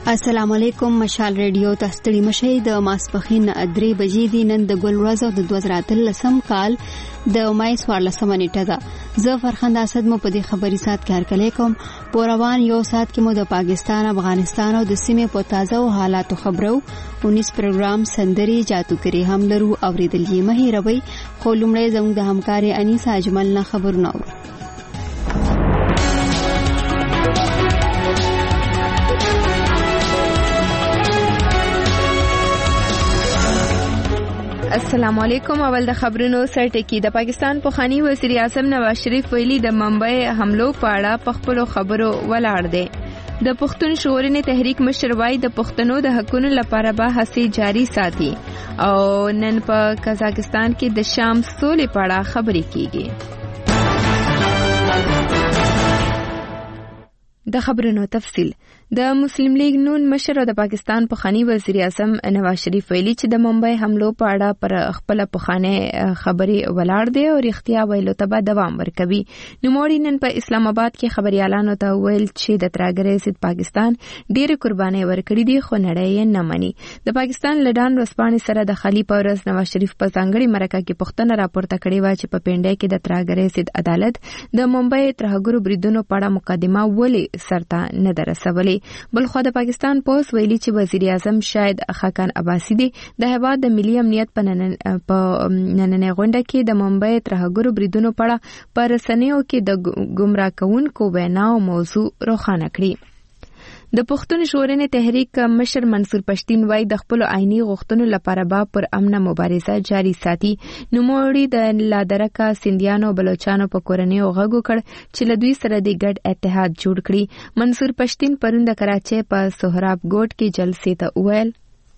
السلام علیکم. مشال ریډیو ته ستړي مشئ. د ماسپښین 3 بجې دي. نن د ګل ورځ او د 2013 کال د مای 14 نیټه ده. زه فرخنده اسد مو په دې خبري سات کې هرکلی کوم. په روان یو سات کې مو د پاکستان، افغانستان او د سیمې په تازه او حالاتو خبرو 19 پروګرام سندري جادوګری هم لرو. اوریدل یې مه هېروئ. خو لومړی زموږ د همکارې انیسه اجمل نه خبرونه اورو. السلام علیکم. اول د خبرونو سرټکی. د پاکستان پخوانی وزیر اعظم نواز شریف ویلي د ممبئی حملو په اړه په خپلو خبرو ولاړ دی. د پښتون ژغورنې تحریک مشر وایي د پښتنو د حقونو لپاره به هڅې جاري ساتي. او نن په قزاقستان کې د شام سولې په اړه خبرې کیږي. د خبرونو تفصیل. د مسلم لیگ نون مشر او د پاکستان پخوانی وزیر اعظم نواز شریف ویلي چې د ممبئی حملو په اړه پر خپل پخوانی خبري ولاړ دی او رښتیا ویلو ته به دوام ورکوي. نوموړي نن په اسلام آباد کې خبريالانو ته ویل چې د ترهګرۍ ضد پاکستان ډېر قرباني ورکړي دي خو نړۍ یې نه مني. د پاکستان لډان ورسپانې سره د خلی په ورځ نواز شریف په ځانګړي مرکه کې پښتنه راپورته کړې و چې په پنډای کې د ترهګرۍ ضد عدالت د ممبئی ترهګرو بریدونو په اړه مقدمه ولې سرته نه درسولې. بلخو د پاکستان پولیس ویلي چې وزیر اعظم شاید خاکان عباسی دی د هیواد د ملي امنیت په نننۍ غونډه کې د ممبئی ترهګرو بریدونو په اړه په رسنیو کې د ګمراه کوونکو ویناو موضوع روښانه کړي. د پښتون ژغورنې تحریک مشر منصور پښتین وایي د خپل آئینی غوښتنو لپاره به پر امنه مبارزه جاري ساتي. نوموړي د لادرکا سندیانو بلوچانو په کورنۍ غږ وکړ چې له دوی سره د ګډ اتحاد جوړ کړي. منصور پښتین پرون د کراچۍ په سهراب ګوټ کې جلسې ته وویل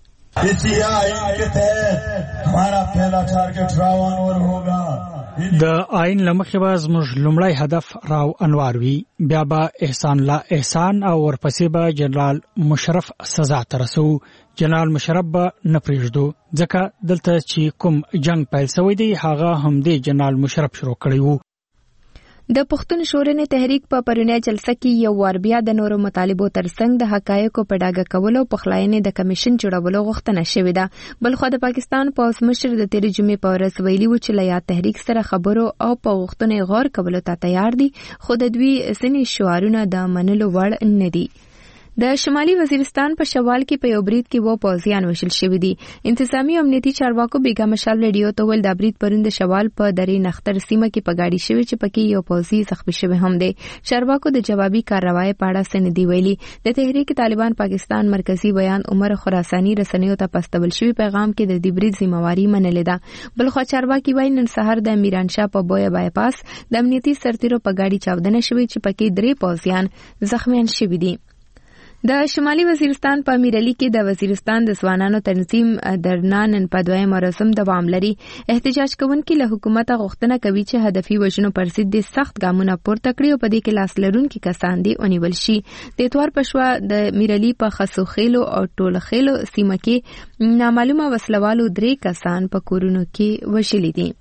د آئین لمخې به زموږ لومړی هدف راو انوار وي، بیا به احسان لا احسان او ورپسې به جنرال مشرف سزا ته رسو. جنرال مشرف به نه پرېږدو ځکه دلته چې کوم جنگ پیل شوی دی هغه هم د جنرال مشرف شروع کړی وو. د پښتون ژغورنې تحریک په پرونی جلسه کې یو وار بیا د نورو مطالبو ترڅنګ د حقایقو په ډاګه کولو او پخلاینې د کمیشن جوړولو غوښتنه شوې ده. بلخو د پاکستان پولیس مشر د تیرې جمعې په ورځ ویلي و چې له یاد تحریک سره خبرو او په غوښتنې غور کولو ته تیار دي خو د دوی ځینې شعارونه د منلو وړ نه دي. د شمالي وزیرستان په شوال کې په یو برید کې وو پوځیان وشل شوي دي. انتظامی امنیتي چارواکو بیګا مشال ریډیو ته ویل د برید پرون د شوال په درې نختر سیمه کې په گاډي شوی چې پکې یو پوځي زخمی شوی هم دی. چارواکو د جوابي کارروای په اړه څه نه دی ویلي. د تحریک طالبان پاکستان مرکزی بیان عمر خراسانی رسنیو ته پستول شوی پیغام کې د دې برید ذمہواری منلې ده. بلخو چارواکي وایي نن سحر د میرانشاه په بویا بایپاس د امنیتي سرتیرو په گاډي چاودنه شوی چې پکې 3 پوځیان زخمیان شوي دي. د شمالي وزیرستان په میرعلي کې د وزیرستان د ځوانانو تنظیم درنانن په دویم مراسم دوام لري. احتجاج کوونکي له حکومت غوښتنه کوي چې هدفي وژنو پر ضد د سخت ګامونه پورته کړي او په دې کې لاس لرونکي کسان دي ونیول شي. د اتوار په شپه د میرعلي په خسوخیلو او ټولخیلو سیمه کې نامعلومه وسلوالو 3 کسان په کورونو کې وشلي دي.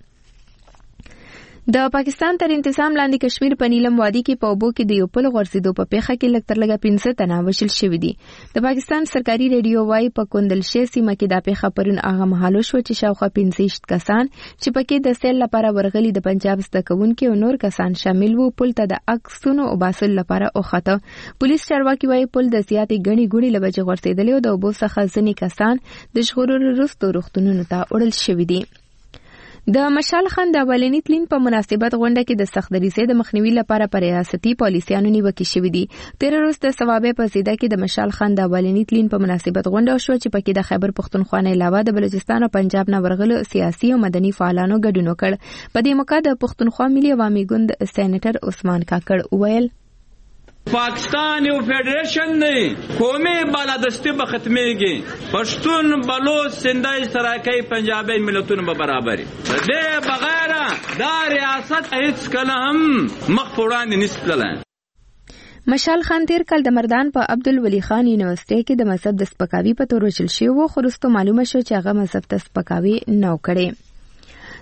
د پاکستان تر انتظام لاندې کشمیر په نیلم وادي کې په اوبو کې د یو پل غورځېدو په پیښه کې لږ تر لږه 15 تنه وژل شوي دي. د پاکستان سرکاري ریډیو وایي په کندلشې سیمه کې دا پیښه پرون هغه مهال وشوه چې شاوخوا 15 کسان چې پکې د سیل لپاره ورغلي د پنجاب زده کوونکي او نور کسان شامل وو پل ته د عکسونو او باسل لپاره اوخته. پولیس چارواکي وایي پل د زیاتې ګڼې ګوڼې له وجې غورځېدلی او د اوبو څخه ځینې کسان د ژغورلو وروسته روغتونونو ته وړل شوي دي. د مشال خان د اولنی تلین په مناسبت غونډه کې د سخت دریځۍ د مخنیوي لپاره پر ریاستي پالیسیانو نیوکې شوې دي. تیر ورځ د ثوابه په زیده کې د مشال خان د اولنی تلین په مناسبت غونډه شو چې پکې د خیبر پختونخوا نه علاوه د بلوچستان او پنجاب نه ورغلو سیاسي او مدني فعالانو ګډون وکړ. په دې موقع د پختونخوا ملي عوامي ګوند سېنیټر عثمان کاکړ وویل پاکستان یو فیډریشن دی، قومي بالادستی به ختمېږي، پښتون بلوچ سندای سراکۍ پنجابي ملتونه به برابري. دې بغیر دا ریاست هیڅ کله هم مخ وړاندې نشي تللی. مشال خان تیر کال د مردان په عبدالولي خان یونیورسيټي کې د مذهب د سپکاوي په تور وژل شوی و، خو وروسته معلومه شو چې هغه مذهب ته سپکاوي نه وکړي.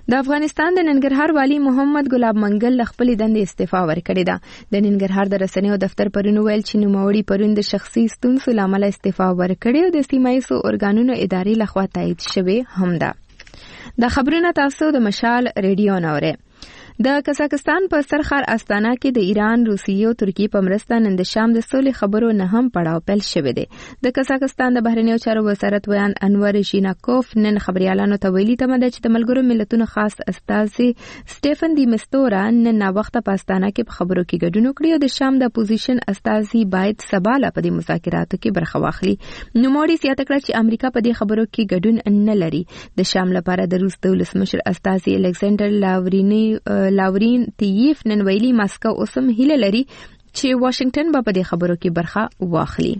د افغانستان د ننګرهار والی محمد ګلاب منګل خپل دندې استعفا ورکړې ده. د ننګرهار د رسنیو دفتر پرون ویل چې نوموړي پرون د شخصي ستونزو لامل استعفا ورکړې او د سیمایي ارګانونو ادارې لخوا تایید شوې هم ده. د خبرونه تاسو د مشال ریډیو نورې. د قزاقستان په سرخار استانا کې د ایران، روسیې او ترکیې په مرسته نن د شام د سولې خبرو نه هم پړاو پیل شوی دی. د قزاقستان د بهرنیو چارو وزارت ویان انور ژیناکوف نن خبريالانو ته ویلي تمه ده چې د ملګرو ملتونو خاص استازي سټيفن دی مستورا نن وخت په استانا کې په خبرو کې ګډون وکړي او د شام د اپوزیشن استازي باید سباله په دې مذاکراتو کې برخه واخلي. نوموړي زیاته کړه چې امریکا په دې خبرو کې ګډون نه لري. د شام لپاره د روس د ولسمشر استازي الکساندر لاورین تیف نن ویلي ماسکو اوسم هیله لري چې واشنگټن به په دې خبرو کې برخه واخلي.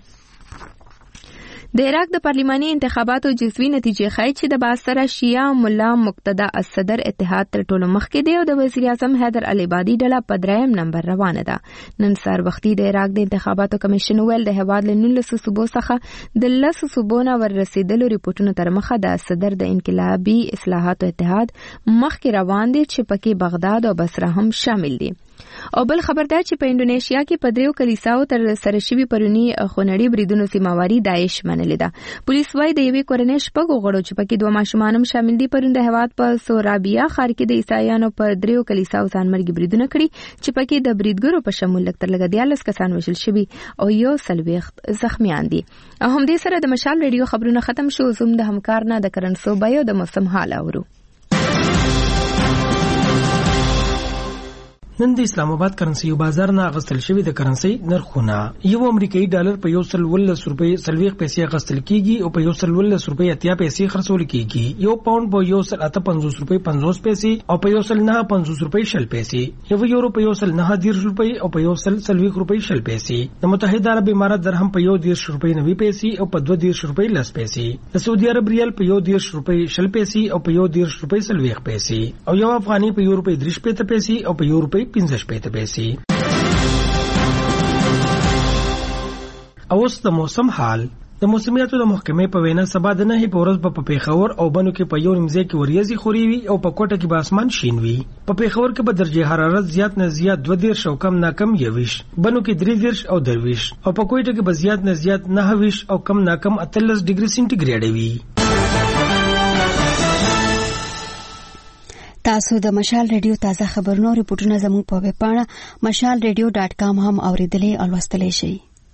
د عراق د پارلماني انتخاباتو جزوي نتیجې ښایي چې د باثره شیعه ملا مقتدا الصدر اتحاد تر ټولو مخکې دی او د وزیر اعظم حیدر العبادي ډله په 3م نمبر روانه ده. نن سهار وختي د عراق د انتخاباتو کمیشن ویل د هیواد له 19 صوبو څخه د 10 صوبو نه ور رسیدلو ریپورتونو تر مخه د صدر د انقلابي اصلاحاتو اتحاد مخکې روان دي چې پکې بغداد او بصره هم شامل دي. او بل خبردار چې په انډونیشیا کې په 3 کلیساو تر سره شوي پرونی خونړي بریدونو سیماواري داعش منلې ده. پولیس وايي د یوې کورنۍ شپږ غړو چې پکې 2 ماشومان هم شامل دي پرون د هیواد په سورابیا ښار کې د عیسایانو په 3 کلیساو ځانمرګي بریدونه کړي چې پکې د بریدګرو په شمول تر لږ 14 کسان وژل شوي او 40 زخمیان دي. او هم دې سره د مشال ریډیو خبرونه ختم شو. زوم د همکار نه د کرنسو بایو د موسم حال اورو. نن د اسلام آباد کرنسي بازار نه غستل شوی د کرنسي نرخونه یو امریکایي ډالر په 110 روپۍ 30 پیسې غستل کیږي او په 110 روپۍ 80 پیسې خرڅول کیږي. یو پاوند په 158 روپۍ 50 پیسې او په 109.50 روپۍ 60 پیسې. یو یورو په 109 روپۍ او په 140 روپۍ 60 پیسې. د متحده عرب امارات درهم په 110 روپۍ 90 پیسې او په 210 روپۍ 10 پیسې. د سعودي عرب ریال په 110 روپۍ 60 پیسې او په 110 روپۍ 40 پیسې او یو افغاني په 1 روپۍ 30 پیسې او په 1 روپۍ 15 پیسې. اوس د موسم حال. د موسمیاتو د محکمې په وینا سبا د نهي په ورځ په پیښور او بنو کې په یو نیمځای کې وریځي خوري وي او په کوټه کې به اسمان شین وي. په پیښور کې به درجه حرارت زیات نه زیات 22 او کم نه کم 21، بنو کې 23 او 23 او په کوټه کې به زیات نه زیات 29 او کم نه کم 38 ډیګري سنټیګریډ وي. تاسو د مشال ریډیو تازه خبرونو ریپورتونه زموږ په ویب پاڼه mashalradio.com هم اوریدلې او لوستلې شئ.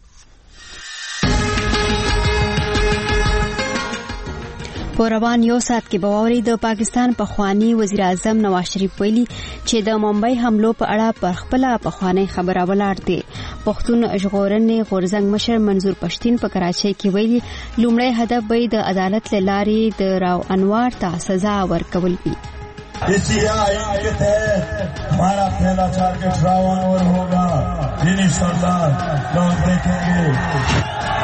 په روان یو ساعت کې به واورئ د پاکستان پخوانی وزیر اعظم نواز شریف ویلي چې د ممبئی حملو په اړه پر خپل پخوانی خبره ولاړ دي. پښتون ژغورنې غورځنګ مشر منظور پښتين په کراچۍ کې ویلي لومړی هدف به د عدالت لارې د راو انوار ته سزا ورکول وي. इसी आइन के तहत हमारा पहला टारगेट राव अनवर होगा इंशाअल्लाह लोग देखेंगे.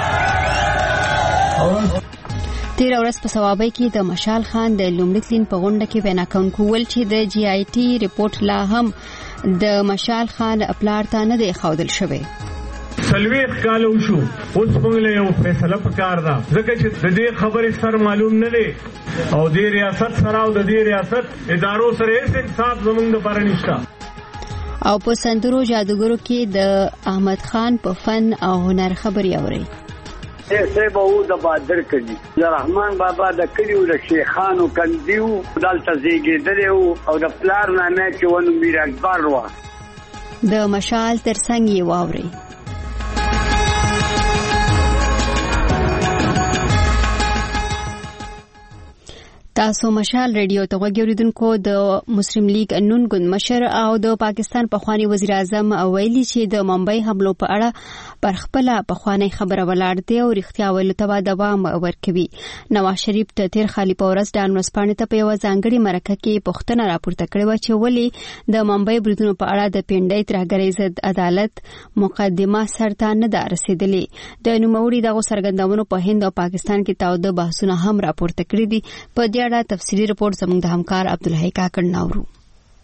تیر ورځ په سوابۍ کې د مشال خان د لومړي تلین په غونډه کې وینا کوونکو ول چې د جی آی ټي ریپورت لا هم د مشال خان خپلار ته نه دی ښودل شوی. سلويخ کال وشو اوس موږ له یو فیصله پکار ده ځکه چې د دې خبرې سر معلوم نه دی او د ریاست سره او د دې ریاست ادارو سره هیڅ انصاف زموږ د بار نشته. او په سندرو جادوګرو کې د احمد خان په فن او هنر خبري اوري. ایسے بہو د بادر کړي رحمان بابا د کړیو د شیخانو کندیو دلته زیږیدلو او د پلار نامه چې ونو میر اکبر وا د مشال ترڅنګ یې واوري. تاسو مشال ریډیو ته وګورئ. د مسلم لیگ نون ګوند مشر او د پاکستان پخوانی وزیر اعظم ویلي چې د ممبئی حملو په اړه پر خپل پخوانی خبره ولاړ دی او رښتیا ویلو ته دوام ورکوي. نواز شریف ته تیر خالي پورس د انوسپانې ته په یو ځانګړي مرکه کې پښتنه راپورته کړې و چې ولې د ممبئی بریدونو په اړه د پینډۍ ترهګرۍ ضد عدالت مقدمه سرته نه ده رسیدلې. د نوموړي دغه څرګندونو په هند او پاکستان کې تاوده بحثونه هم راپورته کړي دي. په دې اړه تفصیلي رپورټ زموږ د همکار عبدالحی کاکړ ناورو.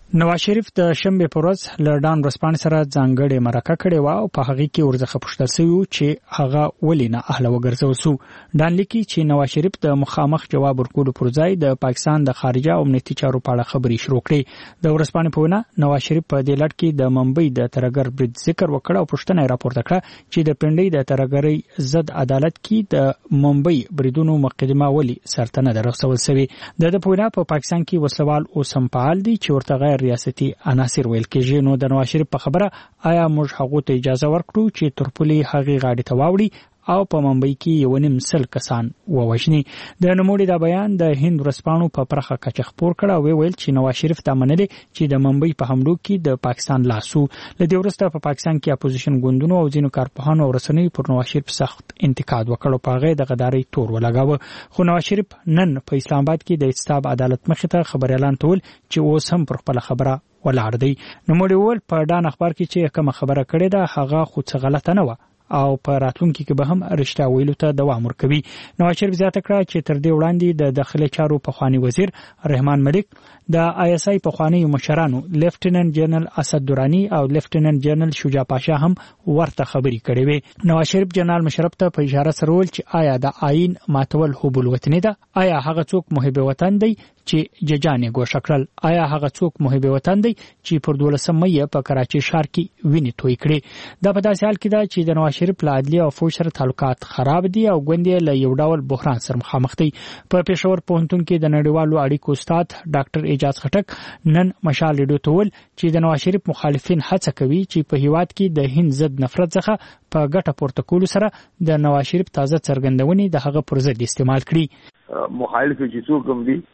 نواز شریف د شنبه په ورځ له ډان ورسپانې سره ځانګړې مرکه کړې و او په هغه کې ورڅخه پوښتل شوی چې هغه ولې نه اهل وګرځول سو. ډان لیکي چې نواز شریف د مخامخ جواب ورکولو پر ځای د پاکستان د خارجه او امنیتي چارو په اړه خبرې شروع کړې. د ورسپانې په وینا نواز شریف په دې لړ کې د ممبئی د ترګر برید ذکر وکړ او پوښتنه یې راپورته کړه چې د پنډۍ د ترګرۍ ضد عدالت کې د ممبئی بریدونو مقدمه ولې سرته نه رسول شوی. د په وینا په پاکستان کې وسلوال او سمپال دي چې ورته ریاستي عناصر ویل کېږي. نو د نواز شریف په خبره آیا موږ هغه ته اجازه ورکړو چې ترپولي هغه غاډي ته واوړي او په ممبئی کې 1.5 کسان ووژني؟ د نوموړي دا بیان د هند ورسپانو په پرخه کچ خبر کړه او ویل چې نواز شریف دا منلي چې د ممبئی په حملو کې د پاکستان لاسو. لدې ورسته په پاکستان کې اپوزیشن ګوندونو او ځینو کارپوهانو او رسنیو پر نواز شریف سخت انتقاد وکړ او په هغه د غداري تور ولګاوه. خو نواز شریف نن په اسلام آباد کې د استاب عدالت مخې ته خبر اعلان کول چې اوس هم پر خپل خبره ولاړ دی. نوموړي وویل په ډان اخبار کې چې کوم خبره کړې ده هغه خو څه غلطه نه و او په راتلونکي کې به هم رښتیا ویلو ته دوام ورکوي. نواز شریف زیاته کړه چې تر دې وړاندې د داخلي چارو پخوانی وزیر رحمان ملک، د ISI پخوانی مشرانو لیفټیننټ جنرال اسد درانی او لیفټیننټ جنرال شجاع پاشا هم ورته خبري کړې وې. نواز شریف جنرال مشرف ته په اشاره سره وویل چې آیا د آئین ماتول حب الوطني ده؟ آیا هغه څوک محب وطن دی چې ججانې ګوښه کړل؟ آیا هغه څوک محب وطن دی چې پر 12 مې په کراچي ښار کې وینې توی کړې؟ دا په داسې حال کې ده چې د نواز شریف له عدلیه او فوج سره تعلقات خراب دي او ګوندې له یو ډول بحران سره مخامخ دي. په پېښور پوهنتون کې د نړیوالو اړیکو استاد ډاکټر اعجاز خټک نن مشال ریډیو ته ویل چې د نواز شریف مخالفین هڅه کوي چې په هیواد کې د هند ضد نفرت څخه په ګټه پورته کولو سره د نواز شریف تازه څرګندونې د هغه پر ضد استعمال کړي. مخالف چې څوک هم دي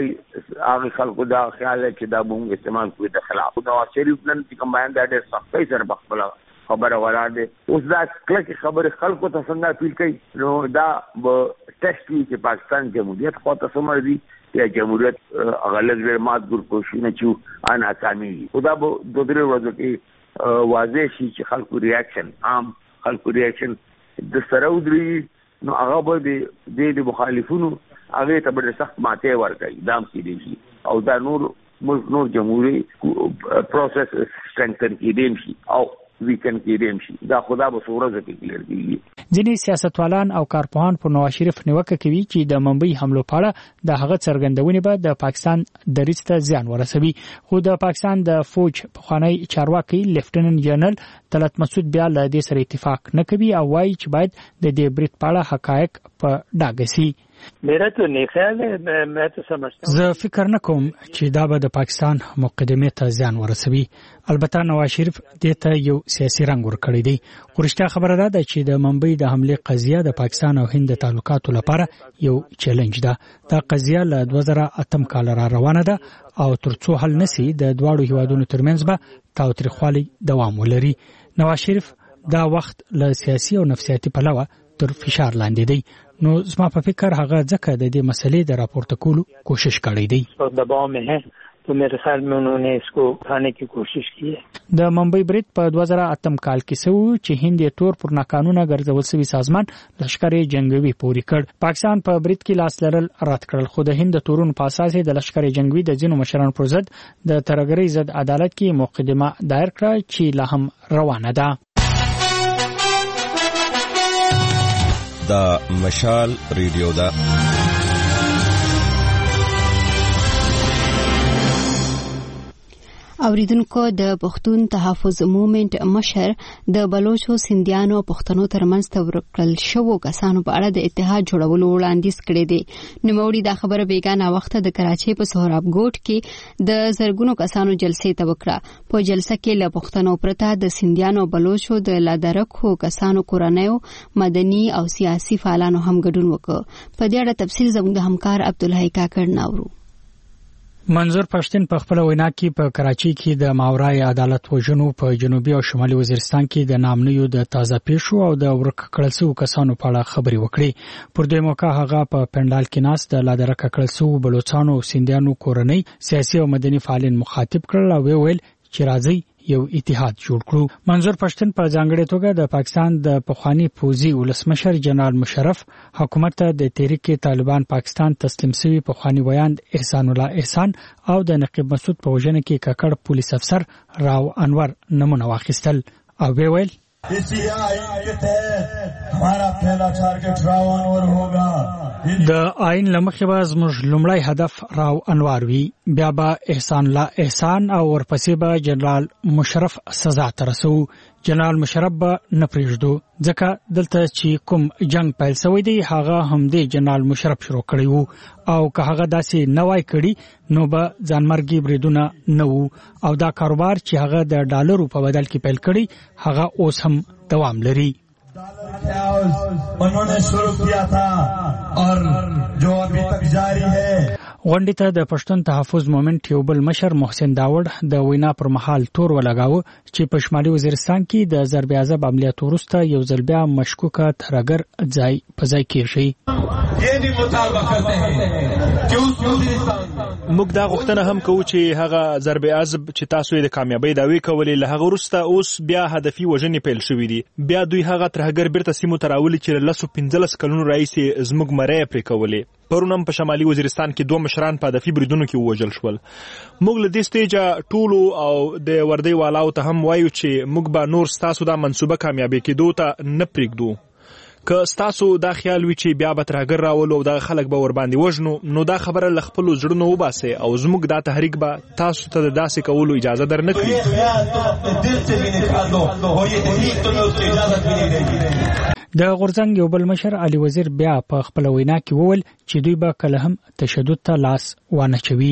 هغه خلکو دا خیال چې دا موږ استعمال کوي د خلاف. نواز شریف نن چې کوم بیان دا ډېر سختۍ سره بخپله خبره ولاړ دی. اوس دا کلکې خبرې خلکو ته څنګه اپیل کوي نو دا به ټیسټ وي چې پاکستان جمهوریت خواته څومره دي یا جمهوریت هغه لږ ډېر مات ګور کوششونه چې ناکامي وي. خو دا به 2-3 ورځو کې واضح شي چې خلکو ریاکشن عام خلکو ریاکشن د سره ودرېږي نو هغه به د مخالفینو هغه ته به سخت ماته ورکړي. دا هم کېدای شي او دا نور جمهوریت پروسس سټرنګتن کېدای شي او ویکند کې دیم شي. دا خدا به سورزه کې کلیر کیږي. ځینې سیاستوالان او کارپوهان په نواز شریف نیوکه کوي چې د ممبئی حملو په اړه د هغه څرګندونې به د پاکستان دریځ ته زیان ورسوي. خو د پاکستان د فوج پخوانی چارواکي لیفټیننټ جنرال طلعت مسعود بیا له دې سره اتفاق نه کوي او وایي چې باید د دې برید په اړه حقایق په ډاګه سي. میرا تو نہیں خیال ہے میں تو سمجھتا ہوں زه فکر نه کوم چې دا به د پاکستان مقدمه ته ځان ورسوي. البته نواز شریف دې ته یو سیاسي رنګ ورکړی دی. ورشته خبره ده چې د ممبئی د حمله قضیه د پاکستان او هند تعلقاتو لپاره یو چیلنج ده. دا قضیه له 2008 کال را روانه ده او ترڅو حل نشي د دواړو هیوادونو ترمنځ به تاوتریخوالی دوام ولري. نواز شریف دا وخت له سیاسي او نفسیاتي پلوه تر فشار لاندې دی. نو زما په فکر هغه ځکه د دې مسلې د راپورته کولو کوشش کړی دی. دباو میں ہے تو میرے خیال میں انہوں نے اس کو اٹھانے کی کوشش کی ہے. د ممبئی برید په 2008 کال کې سو چې هند یې تور پر ناقانونه ګرځول شوی سازمان لشکر جنگوي پوری کړ. پاکستان په برید کې لاس لرل رد کړل. خو د هند تورون په اساس د لشکر جنگوي د ځینو مشرانو پر ضد د ترګرۍ ضد عدالت کې مقدمه دایر کړه چې لا هم روانه ده. دا مشال ریډیو دا اوریدونکو د پښتون تحفظ موومېنټ مشر د بلوچو سندیانو پښتنو ترمنځ تورکل شوو کسانو په اړه د اتحاد جوړولو وړاندیز کړی دی. نوموړي دا خبره بیګانه وخت د کراچۍ په سهراب ګوټ کې د زرګونو کسانو جلسې ته وکړه. په جلسه کې له پښتنو پرته د سندیانو بلوچو د لادرکو کسانو کورنیو مدني او سیاسي فعالانو هم ګډون وکړ. په دې اړه تفصیل زموږ د همکار عبدالحی کاکړ ناورو. منظور پښتون په خپل وینا کې په کراچۍ کې د ماورای عدالت وژنو په جنوبي او شمالي وزیرستان کې د نامنیو د تازه پیښو او د ورک کړل شوو کسانو په اړه خبرې وکړې. پر دې موقع هغه په پندال کې ناس د لادرک کړل شوو بلوچستان او سندیانو کورنۍ سیاسي او مدني فعالین مخاطب کړل او ویل چې راځي یو اتحاد جوړ کړو. منظور پښتون په ځانګړې توګه د پاکستان د پخوانی پوځي ولسمشر جنرال مشرف حکومت ته د تحریک طالبان پاکستان تسلیم شوی پخوانی ویاند احسان الله احسان او د نقیب مسعود په وژنه کې ککړ پولیس افسر راو انور نمونه واخیستل او ویل इसी आइन के तहत हमारा पहला टारगेट राव अनवर होगा. د آئین لمخې به زموږ لومړی هدف راو انوار وي، بیا به احسان الله احسان او ورپسې به جنرال مشرف سزا ته رسو. جنرال مشرف به نه پرېږدو ځکه دلته چې کوم جنگ پیل شوی دی هغه همدې جنرال مشرف شروع کړی وو او که هغه داسې نه وای کړی نو به ځانمرګي بریدونه نه وو او دا کاروبار چې هغه د ډالرو په بدل کې پیل کړی هغه اوس هم دوام لري. उन्होंने शुरू किया था और जो अभी तक जारी है. غونډې ته د پښتون تحفظ مومنټ یو بل مشر محسن داوړ د وینا پر مهال تور ولګاوه چې په شمالي وزیرستان کې د ضرب عذاب عملیات وروسته یو ځل بیا مشکوکه ترګر ځای په ځای کېږي. موږ دا غوښتنه هم کوو چې هغه ضرب عذاب چې تاسو یې د کامیابی داوی کولې له هغه وروسته اوس بیا هدفي وژنې پیل شوې دي. بیا دوی هغه ترګر بیرته سیمو ته راولي چې له 15 کلونو راهیسې زموږ مرۍ پرې کولې. پرون هم په شمالي وزیرستان کې 2 مشران په هدفي بریدونو کې ووژل شول. موږ له دې سټیجه ټولو او د وردی والاو ته هم وایو چې موږ به نور ستاسو دا منصوبه کامیابی کېدو ته نه پرېږدو. که ستاسو دا خیال وي چې بیا به ترګر راولو او دا خلک به ورباندې وژنو نو دا خبره له خپلو زړونو وباسئ او زموږ دا تحریک به تاسو ته د داسې کولو اجازه در نه کړي. د غورځنګ یو بل مشر علي وزیر بیا په خپل وینا کې وویل چې دوی به کله هم تشدد ته لاس وانه چوي.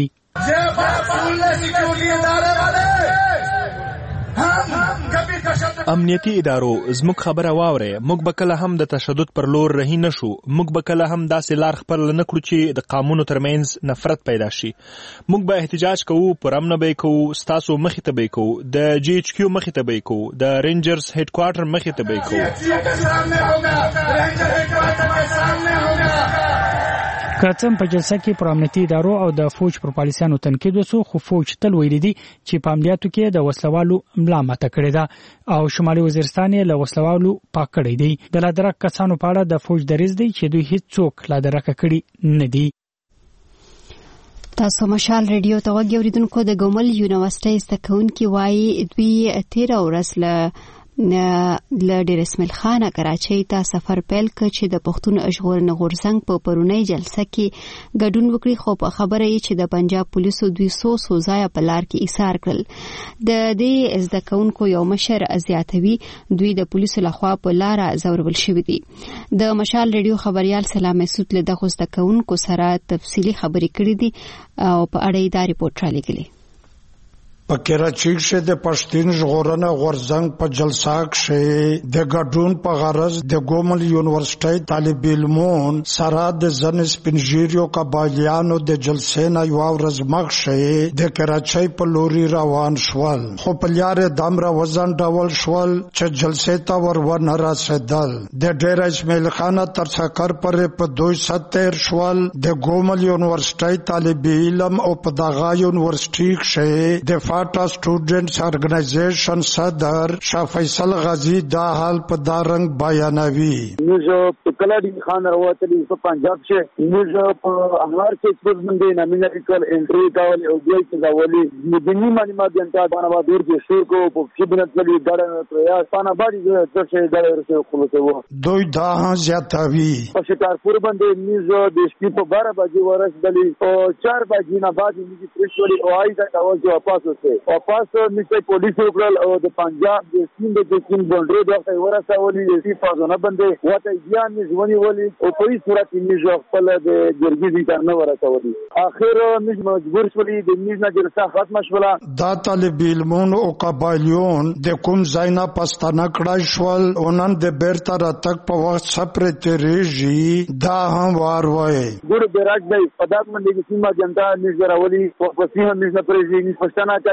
امنیتي ادارو زموږ خبره واورئ، موږ به کله هم د تشدد پر لور رهي نه شو. موږ به کله هم داسې لار خپل نه کړو چې د قومونو ترمنځ نفرت پیدا شي. موږ به احتجاج کوو، پر امن به کوو، ستاسو مخې ته به کوو، د جی ایچ کیو مخې ته به کوو، د رینجرز هډ کوارټر مخې ته به کوو. کاتم په جلسه کې پر امنیتي ادارو او د فوج پر پالیسانو تنقید وسو، خو فوج تل ویلي دي چې په عملیاتو کې د وسلوالو ملا ماته کړې ده او شمالي وزیرستان یې له وسلوالو پاک کړی دی. د لادرک کسانو په اړه د فوج دریځ دی چې دوی هیڅوک لادرک کړي نه دي. تاسو مشال ریډیو ته وګورئ. اوریدونکو د ګومل یونیورسيټي زدهکوونکي وایي دوی 13 ورځ له ډیر اسماعیل خان کراچۍ ته سفر پیل کړ چې د پښتون ژغورنې غورځنګ په پرونی جلسه کې ګډون وکړي، خو په خبره یې چې د پنجاب پولیسو 200 سوزای په لار کې ایثار کړل. د دې زدهکوونکو یو مشر زیاتوي دوی د پولیسو لخوا په لار زورول شوی دي. د مشال ریډیو خبريال سلام مسعود له دغه زدهکوونکو سره تفصیلی خبرې کړې دي او په اړه یې دا ریپورت را لګلی. په کراچۍ کې د پښتون ژغورنې غورځنګ په جلسه کې د ګډون په غرض د ګومل یونیورسيټي طالب علمون سره د ځن سپینږیریو قبایلیانو د جلسې نه یو ورځ مخکې د کراچۍ په لوري روان شول، خو په لار دمره وزن ډول شول چې جلسې ته ورونه رسیدل. د ډیر اسماعیل خان تر څکر پرې په 270 شول. د ګومل یونیورسيټي طالب علم او په دغه یونیورسيټي کې د فاټا سټوډنټس ارګنایزیشن صدر شاه فیصل غازی دا حال په دارنګ بیانوي. موږ په کلاډي خان راوتلی په پنجاب کې موږ په انوار کې څه باندې نامینیکل انټری کول او بیا چې دا ولي مدني معلومات انتها باندې ډیر کې شو کو په خدمت لري ډاډه پریاس باندې باندې د څه ډاډه ورسې خلاصو دوی دا زیاتوي. په شکارپور باندې موږ د شپې په 12 بجې ورسېدلی او 4 بجې نه بعد موږ پریشوري او آیدا کاوه جو واپس او پاس میشه پولیس وکړل او د پنجاب د سیند د سیند باندې دغه ورسولي چې فازونه باندې وته بیا نږونی ولي او په هیڅ صورت نږ خپل د جرګې ځای نه ورسولي. اخر موږ مجبور شولې د نږ نه جلسه ختمه شوله. دا طالب علمون او قبایلیون د کوم ځای نه پښتانه کړای شول او نن د بیرته راتګ په وخت سفر تیریږي. دا هم واروي ګور بیراج دی په دغه باندې سیمه جنتا نږ راولي او په سیمه نږ پرېږي پښتانه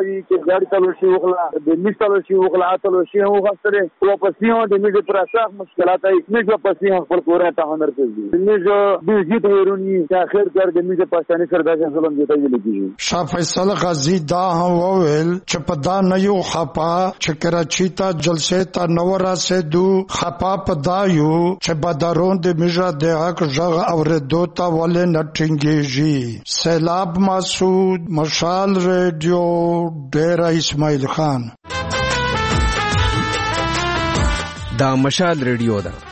وی چې ګاډي تلوشي وغلا د میز تلوشي وغلا تلوشي هو خسره او پسې هو د میز پر اساس مشکلات ای میز پسې خپل کورې ته هنر کوي میز د جیت ورونی چې اخر کار د میز پاکستاني سردار ظلم دی ته لګي شاه فیصل غازی دا وویل چې په دا نه یو خپا چې کراچي ته جلسه ته نورا سه دو خپا په دا یو چې بدرون د میژه د حق ژغ اوریدو ته ولې نټینګيږي سیلاب مسعود مشال ریډیو ډیر اسماعیل خان دا مشال ریډیو ده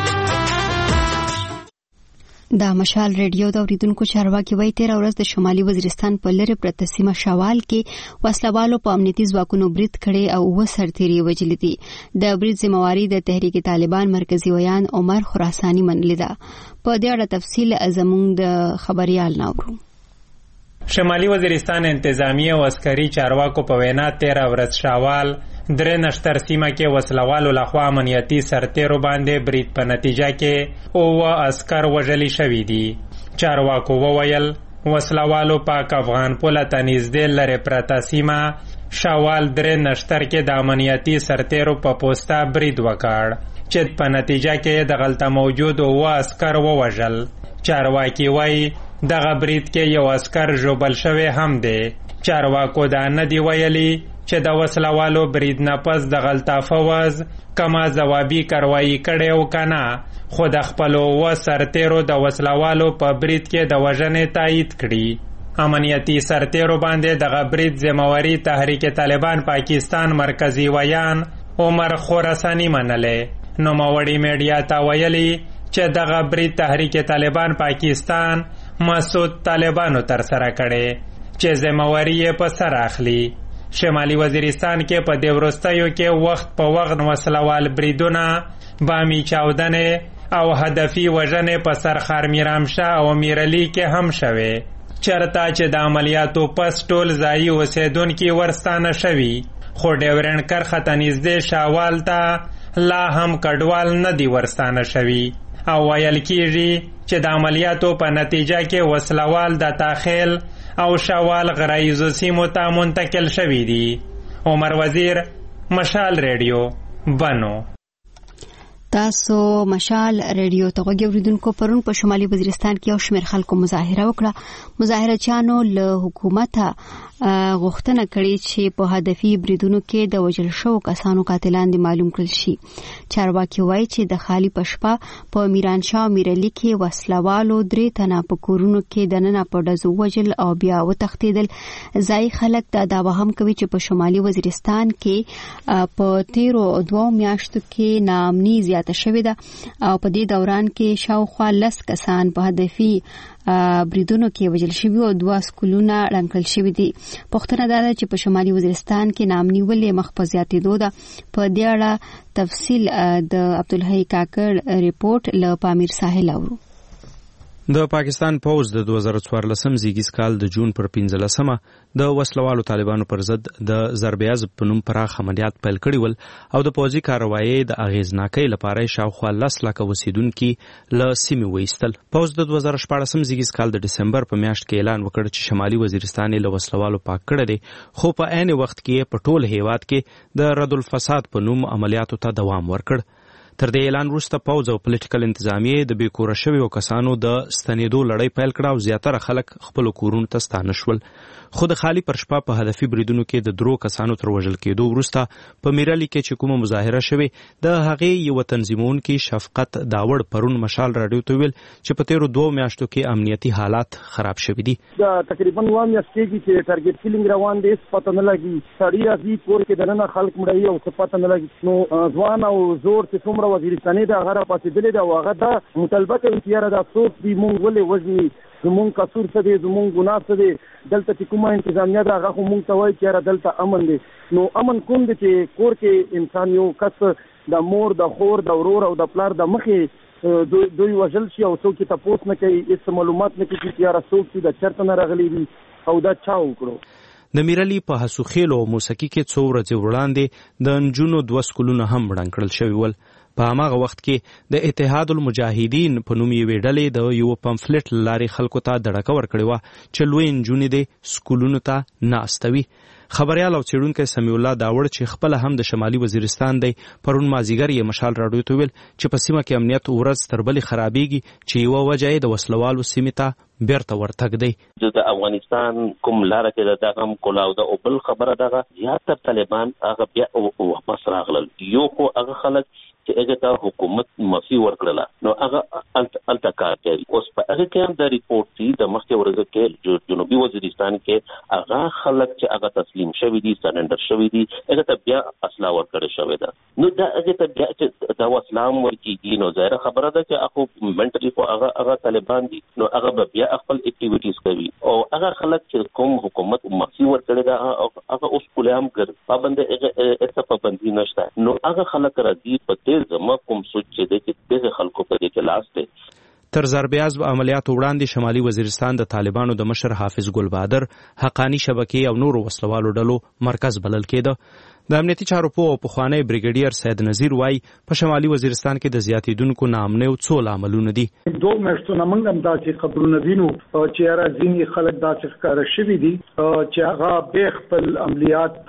دا مشال ریډیو د اوریدونکو چارواکي وایي 13 ورځ د شمالي وزیرستان په لری پرته سیمه شوال کې وسلوالو په امنیتي ځواکونو برید کړي او و سرتيري وجلې دي د برید ذمہواری د تحریک طالبان مرکزی ویان عمر خراسانی منلې ده په دې اړه تفصیل زموږ د خبريال ناورو شمالي وزیرستان انتظامی او عسکري چارواکو په وینا 13 ورځ شوال درې نشتر سیمه کې وسلوالو لخوا امنیتي سرتیرو باندې برید په نتیجه کې او عسكر وژلي شوي دي. چارواکو وویل وسلوالو پاک افغان پوله ته نږدې لرې پرته سیمه شوال درې نشتر کې د امنیتي سرتیرو په پوسته برید وکړ چې په نتیجه کې د غلطه موجود او عسكر ووژل. چارواکي وایي دغه برید کې یو عسكر ژوبل شوی هم دی. چارواکو دا نه دی ویلي چې د وسلوالو برید نه پس د غلطه فوز کما ځوابي کاروایی کړې او کنه خو د خپلو و سرتیرو د وسلوالو په برید کې د وژنې تایید کړي. امنیتي سرتیرو باندې دغه برید ذمہواری تحریک طالبان پاکستان مرکزی ویان عمر خراسانی منلې. نوموړي میډیا ته ویلي چې دغه برید تحریک طالبان پاکستان مسعود طالبانو ترسره کړي چې ذمہواری یې په سر اخلي. شمالي وزیرستان کې په دې وروستیو کې وخت په وخت وسلوال بریدونه بامي چاودنې او هدفي وژنې په سرخار میرامشاه او میرعلي کې هم شوې چرته چې د عملیاتو پس ټول ځایي اوسېدونکي ورستانه شوي خو ډیورنډ کرښه ته نږدې شاوال ته لا هم کډوال نه دي ورستانه شوي او ویل کېږي چې د عملیاتو په نتیجه کې وسلوال د تاخیل او شوال غرایزو سیمو ته منتقل شوي دي. عمر وزیر مشال ریډیو بنو. تاسو مشال ریډیو ته غوږی اوریدونکو پرون په شمالي وزیرستان کې یو شمېر خلکو مظاهره وکړه. مظاهرچیانو له حکومته غوښتنه کړې چې په هدفي بریدونو کې د وژل شوو کسانو قاتلان دي معلوم کړل شي. چارواکي وایي چې د خالی پشپا په میرانشاه او میرعلي کې وسلوالو 3 تنه په کورونو کې دننه په ډزو وژل او بیا وتښتېدل. ځای خلک دا دعوه هم کوي چې په شمالي وزیرستان کې په 13 میاشتو کې ناامني زیاته شوې ده او په دې دوران کې شاوخوا 10 کسان په هدفي بریدونو کې وژل شوي او 2 سکولونه ړنګ شوي دي. پوښتنه دا ده چې په شمالي وزیرستان کې ناامني ولې مخ په زیاتېدو ده. په دې اړه تفصیل د عبدالحی کاکړ ریپورت له پامیر ساحل اورو. د پاکستان پوز د 2014 زیږیز کال د جون پر 15مه د وسلوالو طالبانو پر ضد د ضربې عضب په نوم پراخ عملیات پیل کړي ول او د پوځي کاروایي د اغیزناکۍ لپاره شاوخوا 10 لکه اوسیدونکي له سیمې وایستل. پوز د 2014 زیږیز کال د دسمبر په میاشت کې اعلان وکړ چې شمالي وزیرستان له وسلوالو پاک کړی دی خو په عین وخت کې په ټول هیواد کې د رد الفساد په نوم عملیاتو ته دوام ورکړ. تر دې اعلان وروسته پوځ او پولیټیکل انتظامیه د بیکوره شویو کسانو د ستنېدو لړۍ پیل کړه او زیاتره خلک خپل کورونو ته ستانه شول. خو د خالی پر شپه په هدفي بریدونو کې د 3 کسانو تر وژل کېدو وروسته په میرعلي کې چې کومه مظاهره شوې د هغې یو تنظیمونکي شفقت داوړ پرون مشال راډیو ته ویل چې په 13 میاشتو کې امنیتي حالات خراب شوي دي. دا تقریبا 1 میاشت کې چې ټارګټ کیلینګ روان دي پته نه لګي سړی راځي کور کې دننه خلک مړی او پته نه لګي نو ځوان او زور چې څومره وزیرستاني دا غره پاتې دي دا هغه دا مطالبه کوي چې یاره دا څوک دی مونږ ولې وژني زمونږ قصور څه دی زمونږ ګناه څه دی دلته چې کومه انتظامیه ده هغه خو مونږ ته وایي چې یاره دلته امن دی. نو امن کوم دی چې کور کې انسان یو کس د مور د خور د ورور او د پلار د مخې دوی وژل شي او څوک یې تپوس نه کوي هېڅ معلومات نه کوي چې یاره څوک چې د چېرته نه راغلی وي او دا چا وکړو. د میرعلي په حسوخیلو او موسکي کې 2 ورځې وړاندې د نجونو 2 سکولونه هم ړنګ کړل شوي ول. په هماغه وخت کې د اتحاد المجاهدین په نوم یوې ډلې د یو پمفلټ لارې خلکو ته دړکه ورکړې وه چې لوی نجونې د سکولونو ته نه استوي. خبريال او څېړونکی سمیع الله داوړ چې خپل هم د شمالي وزیرستان دی پرون مازیګر یې مشال راډیو ته ویل چې په سیمه کې امنیت ورځ تر بلې خرابېږي چې یوه وجه یې د وسلوالو سیمې ته بیرته ورتګ دی. د افغانستان کوم لاره کې دغه هم کولاو د او بل خبره دغه زیاتره طالبان هغه بیا واپس راغلل. یو خو هغه خلک چې هغه ته حکومت معافي ورکړله نو هغه الته کار کوي. اوس په هغه کې هم د ریپورت دی د مخکې ورځ کې جنوبي وزیرستان کې هغه خلک چې هغه تسلیم شوي دي سرنډر شوي دي هغه ته بیا اسلحه ورکړل شوې ده. نو دا هغه ته بیا چې دا اسلام ورکېږي نو ظاهره خبره ده چې هغه منټلي خو هغه طالبان دي نو هغه بیا خپل اکټیویټیز کوي او هغه خلک چې کوم حکومت معافي ورکړي دا هغه اوس کولام ګر پابند هغه پابندي نشته نو هغه خلک راځي په دې زما کوم سوچ چې د خلکو په دې کې لاس دی. تر ضربیاز عملیاتو وړاندې شمالي وزیرستان د طالبانو د مشر حافظ ګل بهادر حقانی شبکې او نورو وسلوالو ډلو مرکز بلل کېده. د امنیتي چارو په پخوانی بریګیډیر سید نذیر وای په شمالي وزیرستان کې د زیاتیدونکو ناامنۍ او څو لاملونه دي. دوه میاشتونه موږ هم داسې خبرونه وینو چې راځي خلک داسې ښکاره شوي دي چې هغه به خپل عملیات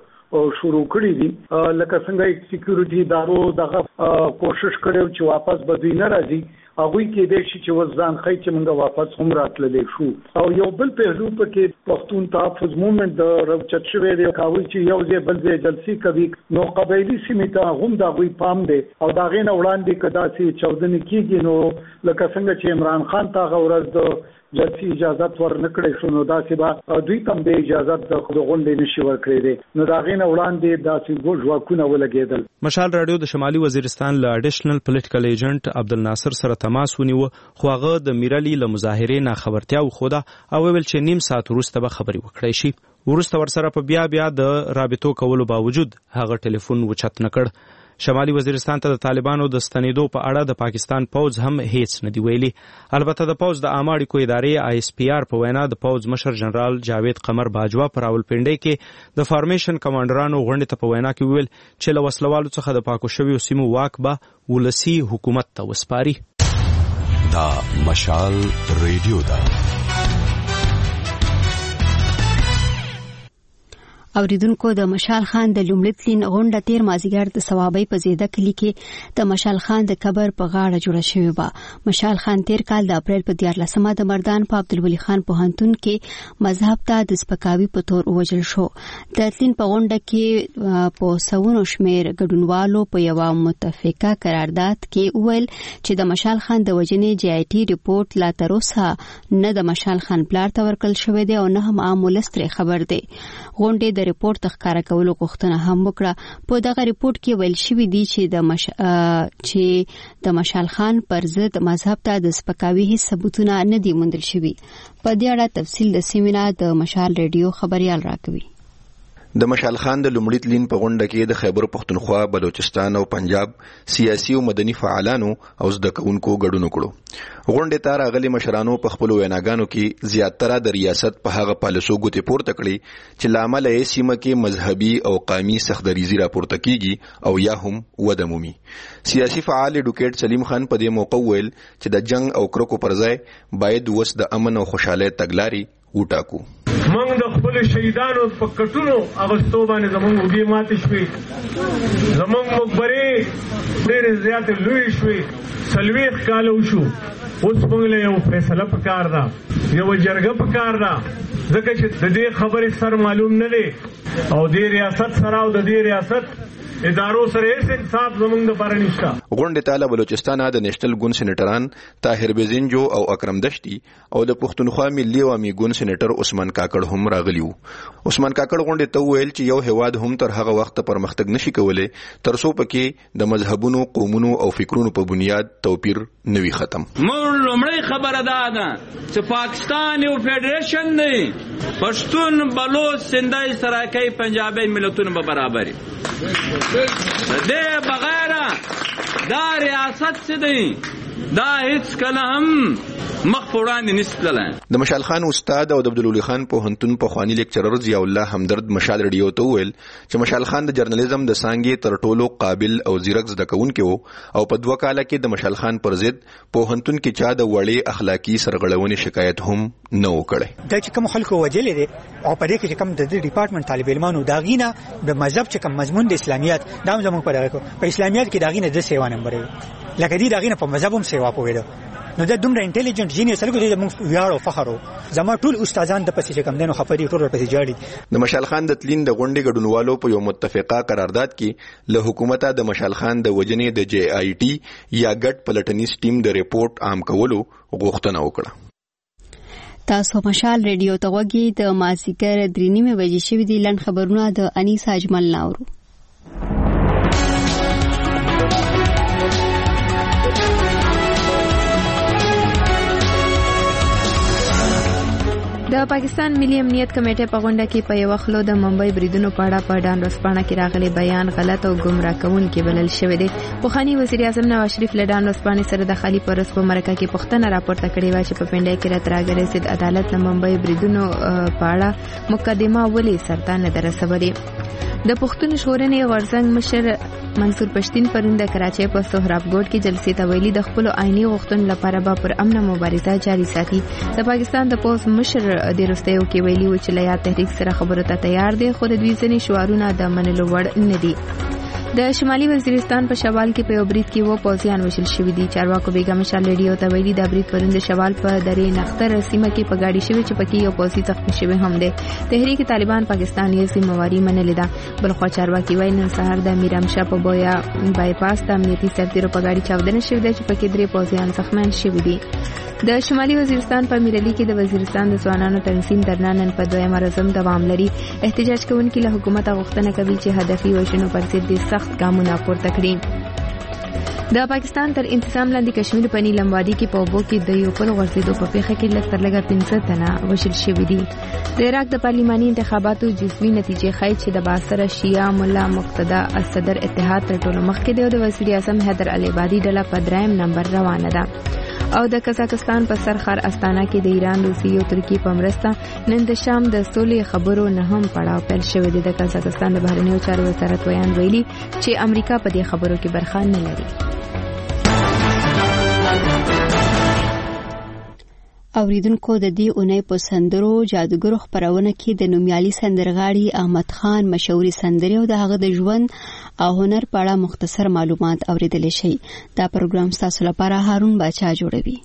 شروع کړی دي لکه څنګه سکیورټي ادارو دغه کوشش کړو چې واپس بدوی نه راځي هغوی کې د شي چې وزن خی چې موږ واپس هم راتللې شو او یو بل پهلو پکې پښتون تحفظ موومنت د روچت شوی دی کوي چې یو ځای بل ځای جلسي کوي نو قبایلی سیمې ته هم دا غوي پام دی او دا غینه وړاندې کدا چې چودنې کیږي نو لکه څنګه چې عمران خان ته غورز د جلسي اجازه ورنکړې شو نو دا چې با دوی تم به اجازه د غونډې نشي ورکړې دي نو دا غینه وړاندې داسې ګوژواکونه ولګېدل. مشال راډیو د شمالي وزیرستان له اډیشنل پولیټیکل ایجنټ عبدالناصر سره تماس ونیو خو هغه د میرالي له مظاهرې نه خبرتیا وښوده او ویل چې نیم ساعت وروسته به خبرې وکړی شي. وروسته ورسره په بیا د رابطو کولو باوجود هغه ټلیفون وچت نه کړ. شمالي وزیرستان ته د طالبانو د ستنېدو په اړه د پاکستان پوځ هم هیڅ نه دی ویلي. البته د پوځ د عامه اړیکو ادارې ISPR په وینا د پوځ مشر جنرال جاوید قمر باجوا په راولپنډۍ کې د فارمیشن کمانډرانو غونډې ته په وینا کې ویل چې له وسلوالو څخه د پاکو شویو سیمو واک به ولسي حکومت ته وسپاري. دا مشال ریډیو ده. اوریدونکو د مشال خان د لومړتلین غونډه تیر مازیګر د ثوابۍ په زیده کلی کې د مشال خان د قبر په غاړه جوړه شوې وه. مشال خان تیر کال د اپریل په 14مه د مردان په عبدالولي خان پوهنتون کې مذهب ته د سپکاوي په تور ووژل شو. د تلین په غونډه کې په سونو شمیر ګډونوالو په یوه متفقه قرارداد کې وویل چې د مشال خان د وژنې GIT ریپورت لا تر اوسه نه د مشال خان پلار ته ورکړل شوی دی او نه هم عام ولس ترې خبر دی. غونډې د ریپورت ښکاره کولو غوښتنه هم وکړه. په دغه ریپورت کې ویل شوی دی چې د مشال خان پر ضد مذهب ته د سپکاوي هیڅ ثبوتونه نه دي موندل شوي. په دې اړه تفصیل د سیمینه د مشال ریډیو خبريال راکوي. د مشال خان د لومړي تلین په غونډه کې د خیبر پختونخوا، بلوچستان او پنجاب سیاسي او مدني فعالانو او زده کوونکو ګډون وکړو. غونډې ته راغلي مشرانو په خپل ویناګانو کې زیاتره د ریاست په هغه پالیسو ګوتې پورته کړې چې لامل یې سیمه کې مذهبي او قومي سختدریزي راپورته کیږي او یا هم وده مومي. سیاسي فعال اډوکیټ سلیم خان په دې موقع ویل چې د جنگ او کرکو پر ځای باید وس د امن او خوشاله تګلاري وټاکو. موږ د خپل شهیدانو په کټونو اغستو باندې زموږ وګي ماتې شوې، زموږ مقبرې ډېرې زیاتې لوی شوې، 40 کاله وشو. اوس موږ له یو فیصله پکار ده، یو جرګه پکار ده، ځکه چې د دې خبرې سر معلوم نه دی او د ریاست سره او د دې ریاست ادارو سره هیڅ انصاف زموږ د پاره نشته. غونډې ته له بلوچستان د نېشنل ګوند سېنیټران طاهر بیزنجو او اکرم دشتي او د پښتونخوا ملي عوامي ګوند سېنیټر عثمان کاکړ هم راغلي وو. عثمان کاکړ غونډې ته ویل چې یو هواد هم تر هغه وخت پرمختګ نشي کولای تر څو پکې د مذهبونو، قومونو او فکرونو په بنیاد توپیر نوي ختم. مور لومړی خبره ده چې پاکستان یو فدریشن دی، پښتون، بلوچ، سندای، سراکۍ، پنجابي ملتونه به برابر دې بغیر دا ریاست څه دی دا هیڅ کله هم مخ په وړاندې نشتلای. د مشال خان استاد او د عبدالولي خان پوهنتون پخوانی لیکچرر ضیاء الله همدرد مشال ریډیو ته وویل چې مشال خان د جرنالیزم د څانګې تر ټولو قابل او ځیرک زده کوونکی و او په 2 کاله کې د مشال خان پر ضد پوهنتون کې چا د وړې اخلاقی سرغړونې شکایت هم نه وکړي. دا چې کوم خلکو وجلې دي او په دې کې کوم د ډپارټمنټ طالب علمانو داغینه د مذهب چې کوم مضمون د اسلامیت دا زموږ په دغه په اسلامیت کې داغینه د سیوا نمبر لکه دې داغینه په مذهب هم سیوا پوهیده. نو دا دومره انټيليجنت جینیس لکه دې موږ ویاړ او فخر زما ټول استادان د پسې کم دنو خبري ټول پسې جاړي. د مشال خان د تلین د غونډې ګډونوالو په یو متفقه قرارداد کې له حکومت د مشال خان د وجنې د JIT یا ګډ پلټنیز ټیم د ریپورت عام کولو غوښتنه وکړه. تاسو مشال ریډیو ته وګورئ. د مازیګر 3:30 بجې شوې دي. لن خبرونه د انیس اجمل ناورو. د پاکستان ملي امنیت کمیټې په غونډه کې په یو خلو د ممبئی بریدونو په اړه په ډان ورسپانه کې راغلي بیان غلط او گمراه کوونکی بلل شوی دی. پوخانی وزیر اعظم نواز شریف له ډان ورسپانه سره د خالي پرس په مرکه کې پښتنه راپورته کړې و چې په پنډای کې راتراګره سید عدالت د ممبئی بریدونو په اړه مقدمه ولې سرته نه درسولې. د پښتون شورنې غورزنګ مشر منصور پښتين پرون د کراچۍ په سهراب ګوټ کې جلسې ته ویلي د خپل آئینی غوښتنو لپاره به پر امن مبارزه جاري ساتي. د پاکستان د پوز مشر د رستیو کې ویلي و چې لیا تحریک سره خبرو ته تیار دي خو د دوی ځینې شعارونه د منلو وړ نه دي. د شمالي وزیرستان په شوال کې په یو برید کې و پوځیان وشل شوی دي. چارواکو بیګم مشال ریډیو ته ویلي د برید پرون د شوال په درې نختر سیمه کې په گاډي شوی چې پکې یو پوځي زخمی شوی هم دی. تحریک طالبان پاکستان یې ذمہواری منلې ده. بل خو چارواکي وایي نن سهار د میرامشاه په بویا بایپاس د امنیتي سرتیرو په گاډي چاودنه شوې ده چې پکې 3 پوځیان زخمیان شوي دي. د شمالي وزیرستان په میرلی کې د وزیرستان د ځوانانو تنظیم درنانن په 2 مرزم دوام لري. احتجاج کوونکي له حکومت غوښتنه کوي چې هدفي وژنو پر ضد سخت ګامونه پورته کړي. د پاکستان تر انتظام لاندې کشمیر په نیلم وادي کې په اوبو کې د یو پل غورځېدو په پیښه کې لږ تر لږه 15 تنه وژل شوي دي. د عراق د پارلماني انتخاباتو جزوي نتیجې ښایي چې د باثره شیعه ملا مقتدا الصدر اتحاد تر ټولو مخکې دی او د وزیر اعظم حیدر العبادي ډله په 3 نمبر روانه ده. او د قزاقستان په سرخر استانا کې د ایران، روسیې او ترکیې په مرسته نن د شام د سولې خبرو نه هم پړاو پیل شوی دی. د قزاقستان د بهرنیو چارو وزارت ویان ویلي چې امریکا په دې خبرو کې برخه نه لري. اوریدونکو د دې اونۍ په سندرو جادوګرو خبرونه کې د نومیالي سندرغاړي احمد خان مشهوري سندرې او د هغه د ژوند او هنر په اړه مختصر معلومات اوریدل شي. دا پروګرام تاسو لپاره هارون باچا جوړوي.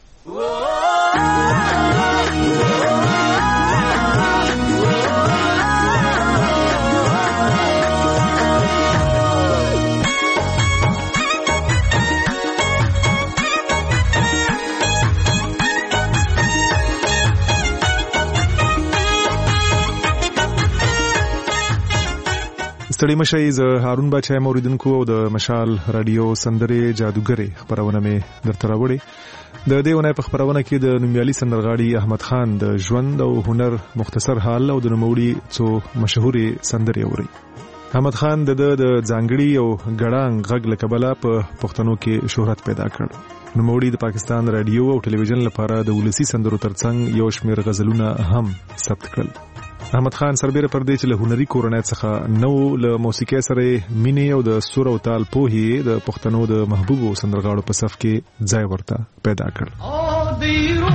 ستړي مشي ز هارون بچای موریدونکو او د مشال رادیو سندرې جادوګری خبرونه مې درته راوړي. د دې ونې په خبرونه کې د نومیالي سندرغاړي احمد خان د ژوند او هنر مختصر حال او د نوموړي څو مشهوري سندرې اوري. احمد خان د ځانګړي او ګړنګ غږ لکبله په پښتنو کې شهرت پیدا کړ. نوموړي د پاکستان رادیو او ټلویزیون لپاره د ولسی سندرو ترڅنګ یو شمېر غزلونه هم ثبت کړل. احمد خان سربېره پر دې چې له هنري کورنۍ څخه نو له موسیقۍ سره مینې او د سور او تال پوهې د پښتنو د محبوبو سندرغاړو په صف کې ځای ورته پیدا کړ.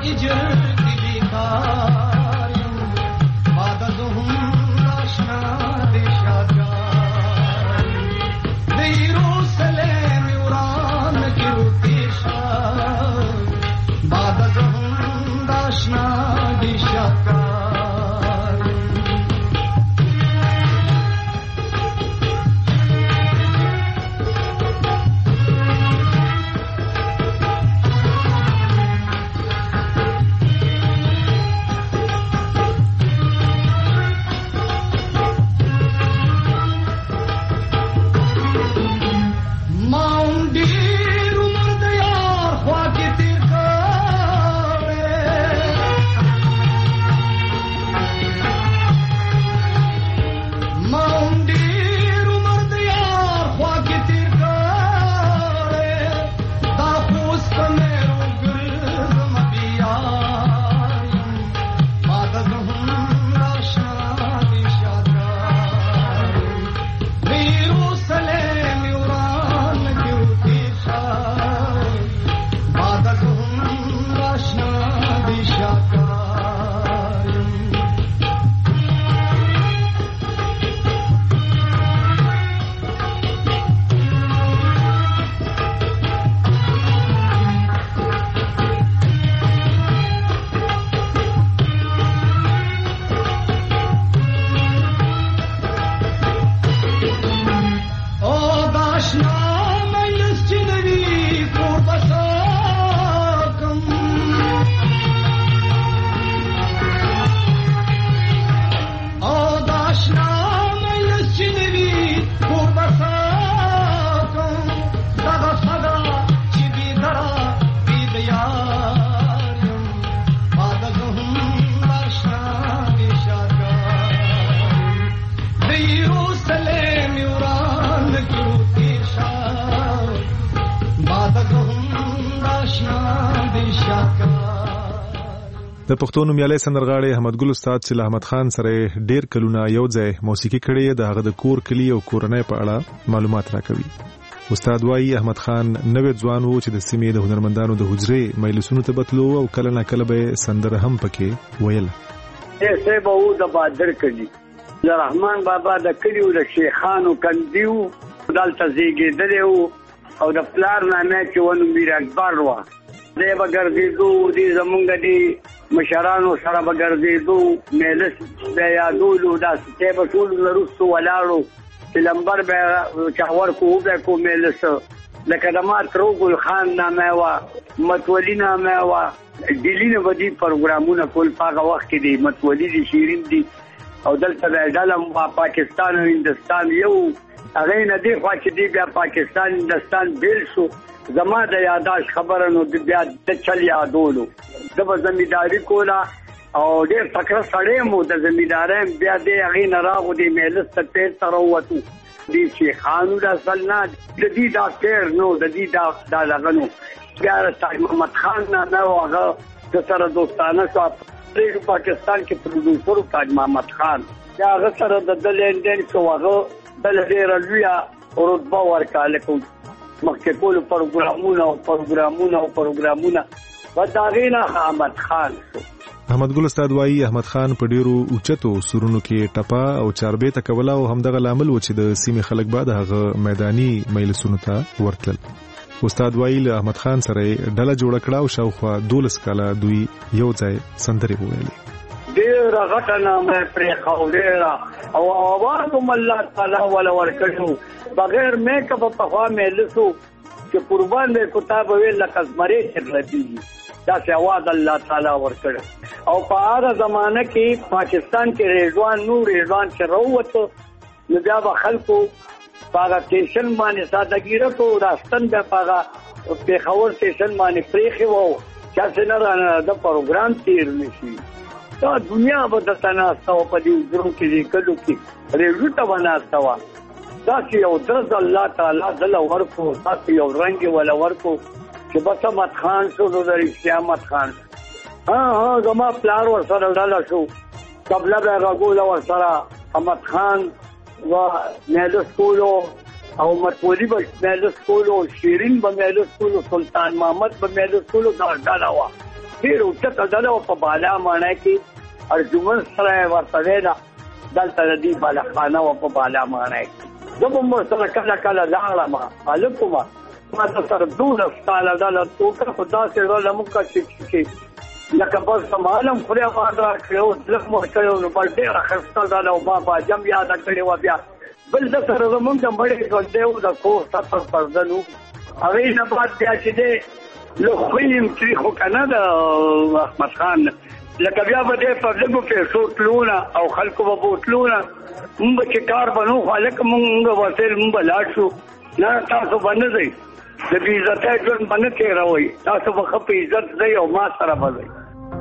د پښتو نومیالي سندرغاړي احمد ګل استاد چې احمد خان سره ډیر کلونه یو ځای موسیقي کړي د هغه د کور کلی او کورنۍ په اړه معلومات راکوي. استاد وايي احمد خان نوې ځوان وو چې د سیمې د هنرمندانو د حجرې مجلسونو ته بتلو او کله نه کله به سندره هم پکې ویل. یې به و د بادر کړي د رحمان بابا د کلیو د شیخانو کندیو دلته زیږېدلی او د پلار نامه چې ونو میر اکبر وه دی به ګرځېدو دی زمونږ د مشرانو سره به ګرځېدو مجلس به یادولو داسې دی به ټول نه وروستو ولاړو چې لمبر به چاور کو به کو مجلس لکه د ما تروګل خان نامه وه متولي نامه وه ډیلي نه به دي پروګرامونه کول په هغه وخت کې دی متولي دي شیرین دي او دلته به ډله پاکستان او هندوستان یو هغې نه دی خوا چې دی بیا پاکستان هندوستان بیل شو زما د یاداش خبره نو بیا د چل یادولو د به زمینداري کوله او ډېر تکړه سړی مو د زمیندارۍ بیا دی هغې نه راغو دی مجلس ته پیر ته راووتو دی شیخانو د اصل نه د دې دا پیر نو د دې دا دغه نو بیا تاج محمد خان نه و هغه د سره دوستانه شو پاکستان کې پروډوسر تاج محمد خان بیا هغه سره د لندن شو هغه بل ډېره لویه رتبه ورکاله کوم مخکې کولو پروګرامونه و د هغې نه احمد خان شو. احمد ګل استاد وايي احمد خان په ډیرو اوچتو سرونو کې ټپا او چاربې تکوله او همدغه لامل و چې د سیمې خلک بعد هغه میداني مجلسونو ته ورتلل. استاد وايي له احمد خان سره ډله جوړ کړه او شاوخوا 12 کاله دوی یو ځای سندرې وویلې. ډېره غټه نامه پرې خاورېره او آواز هم الله تعالی ولا ورکړو بغیر میک اپ په خوا مجلسو چې قربان دی کتاب ویل لکه زمرې چغلتېږي داسې آواز الله تعالی ورکړ او په هغه زمانه کې پاکستان کې رضوان چې راووته نو بیا به خلکو په هغه سټیشن باندې سادهګي رکړو راستن بیا په هغه پېښور سټیشن باندې پرېښې وو چاسې نه رانه د پروګرام تېر نه شي دا دنیا به درته ناسته وه په دې وزرو کې دې کلو کې ریډیو ته به ناسته وه داسې یو درز الله تعالی دله ورکړو داسې یو رنګ یې وله ورکړو چې بس احمد خان شو نو د رښتیا احمد خان ها زما پلار ورسره ډله شو طبله به یې غږوله ورسره احمد خان و مجلس کولو او متولي به مجلس کولو شیرین به مجلس کولو سلطان محمد به مجلس کولو دا ډله وه ډېر اوچته ده او په بالا ماڼۍ کې ارجمن سره ورته ده دلته د دې بالخانه او په بالا ماڼۍ کې زه به مو سره کله لاړم هلکو ما ته سره 12 کاله ده توکه خو داسې رول موږ چې لکه بس معلوم خوري ما دا کړو لږ مو کړو نو په ډېره ښایسته ده او ما په جام یاد کړی و بیا بل د سره زمونږ د مړې ژوند دی د کور ستر پرده نو هغې نه بعد بیا چې دی له خوی یم تریخ خو که نه د احمد خان لکه بیا به دی په لږو پیسو تلونه او خلکو به بوتلونه مونږ به چې کار به نو خو هلکه مونږ وسیل مونږ به لاړ شو نه تاسو به نه ځئ د بې عزتۍ ژوند به نه تېروئ تاسو به ښه په عزت ځئ او ما سره به ځئ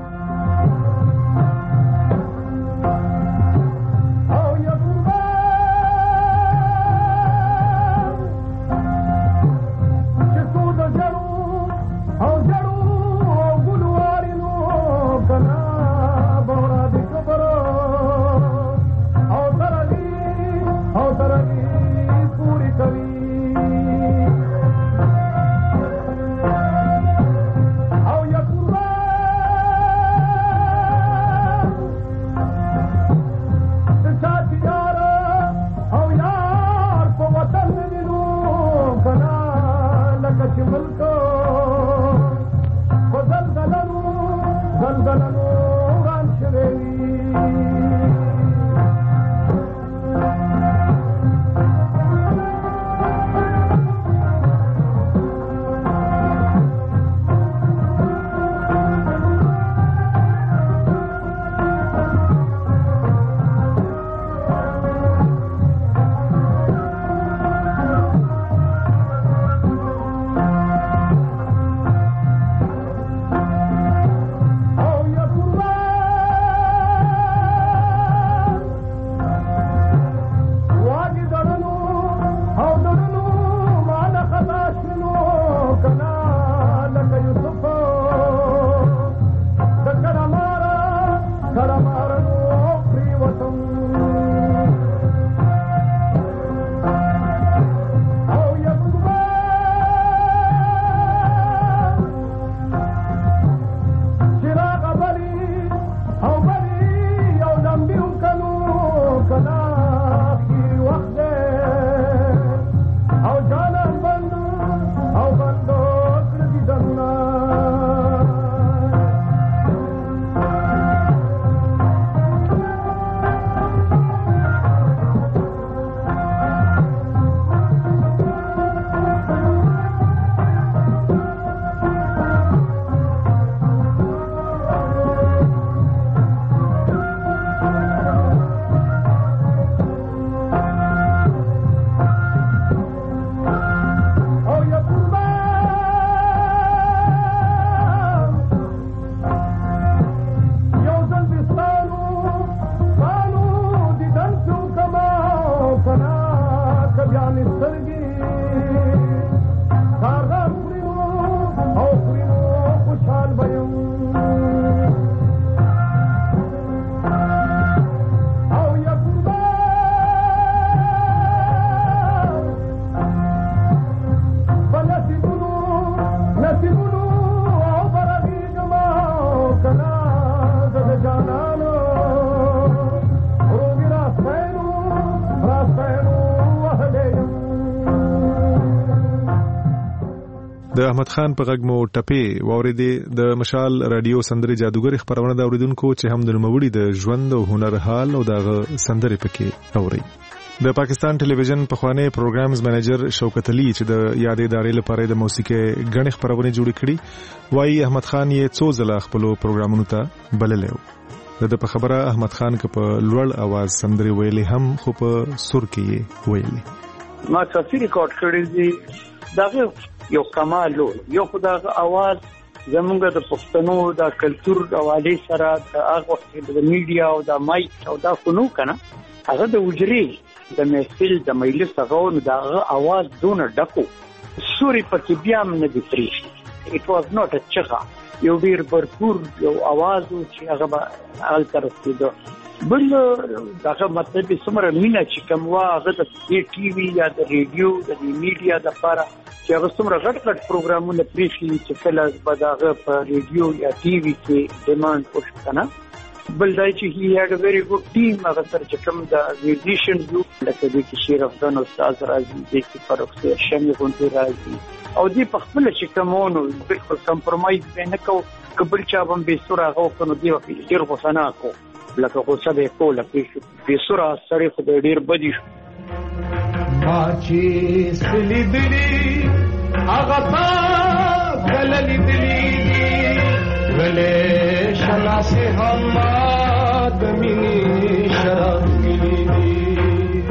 د احمد خان په غږ مو ټپې واورېدې. د مشال رادیو سندرې جادوګر خبرونه د اوریدونکو چې هم د نوموړي د ژوند او هنر حال او دغه سندرې پکې اوري. د پاکستان ټلویزیون پخوانی پروګرامز منیجر شوکت علي چې د یادې ادارې لپاره د موسیقي غنښ خبرونه جوړ کړي وایي احمد خان یې څو ځله خپل پروګرامونو ته بللی و. د په خبره احمد خان که په لوړ आवाज سندرې ویلې هم خو په سر کې یې ویلې. ما تصویر ریکارډ کړی دی دغه یو کمال یو خدای आवाज زمونږ د پښتنو د کلچر حواله سره د هغه وخت د میډیا او د مایک او د فنو کنه هغه د وجري د محفل د مجلس هغه د هغه आवाज دونه ډکو سوري پکې بیا نه دی پریش it was not a چغه یو ډیر برپور یو आवाज چې هغه حال تر رسیدو بل دغه مطلب څومره مینا چې کوم هغه د ټي وي یا د ریډیو د میډیا د لپاره چې هغه څومره غټ پروګرامونه پریښي چې کله به دغه په ریډیو یا ټي وي کې ډیمانډ وشو کنه. بل دا چې هی هډ ا ویری ګډ ټیم هغه سره چې کوم د میوزیشنز یو لکه د کې شیر افغان استاد راځي د کې فاروق شمي غونډه راځي او دی په خپل چې کومونو بالکل کمپرمایز نه کو قبل چا باندې به سره هغه کنو دی په ډیر غوسنا کو لکه غوسه به کوله په سره سره خو ډیر بدی شو. ما چې سلی دلی هغه تا کللی دلی ولې شنا سے هم دمینی شراب گلی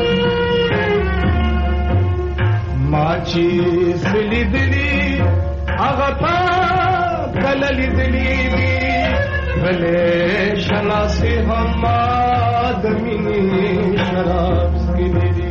ماچی سلی دلی اغتا کللی دلی ولې شنا سے هم دمینی شراب گلی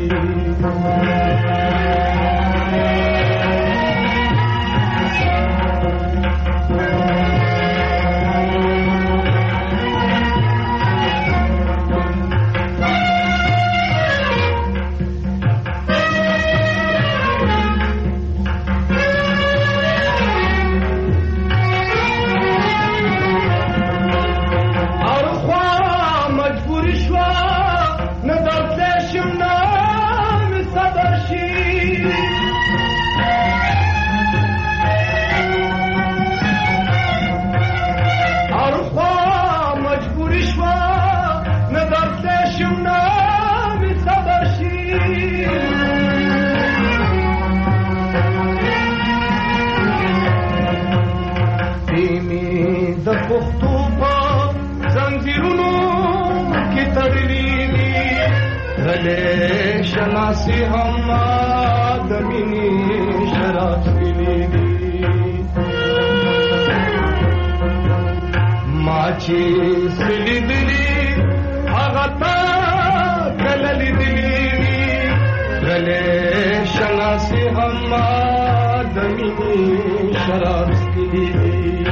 شناسی هم دمینی شراب گلی ماچی سلی دلی آغتا کللی دلی گلے شناسی هم دمینی شراب گلی.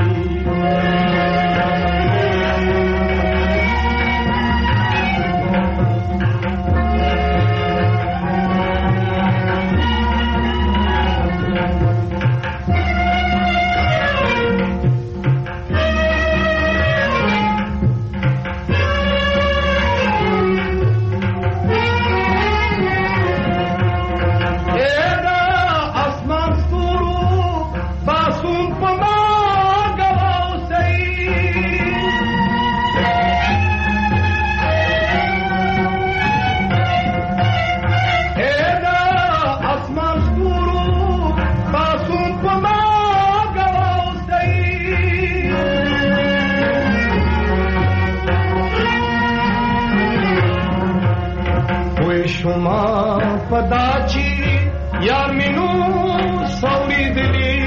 شما پداچی یا منو سوری دلی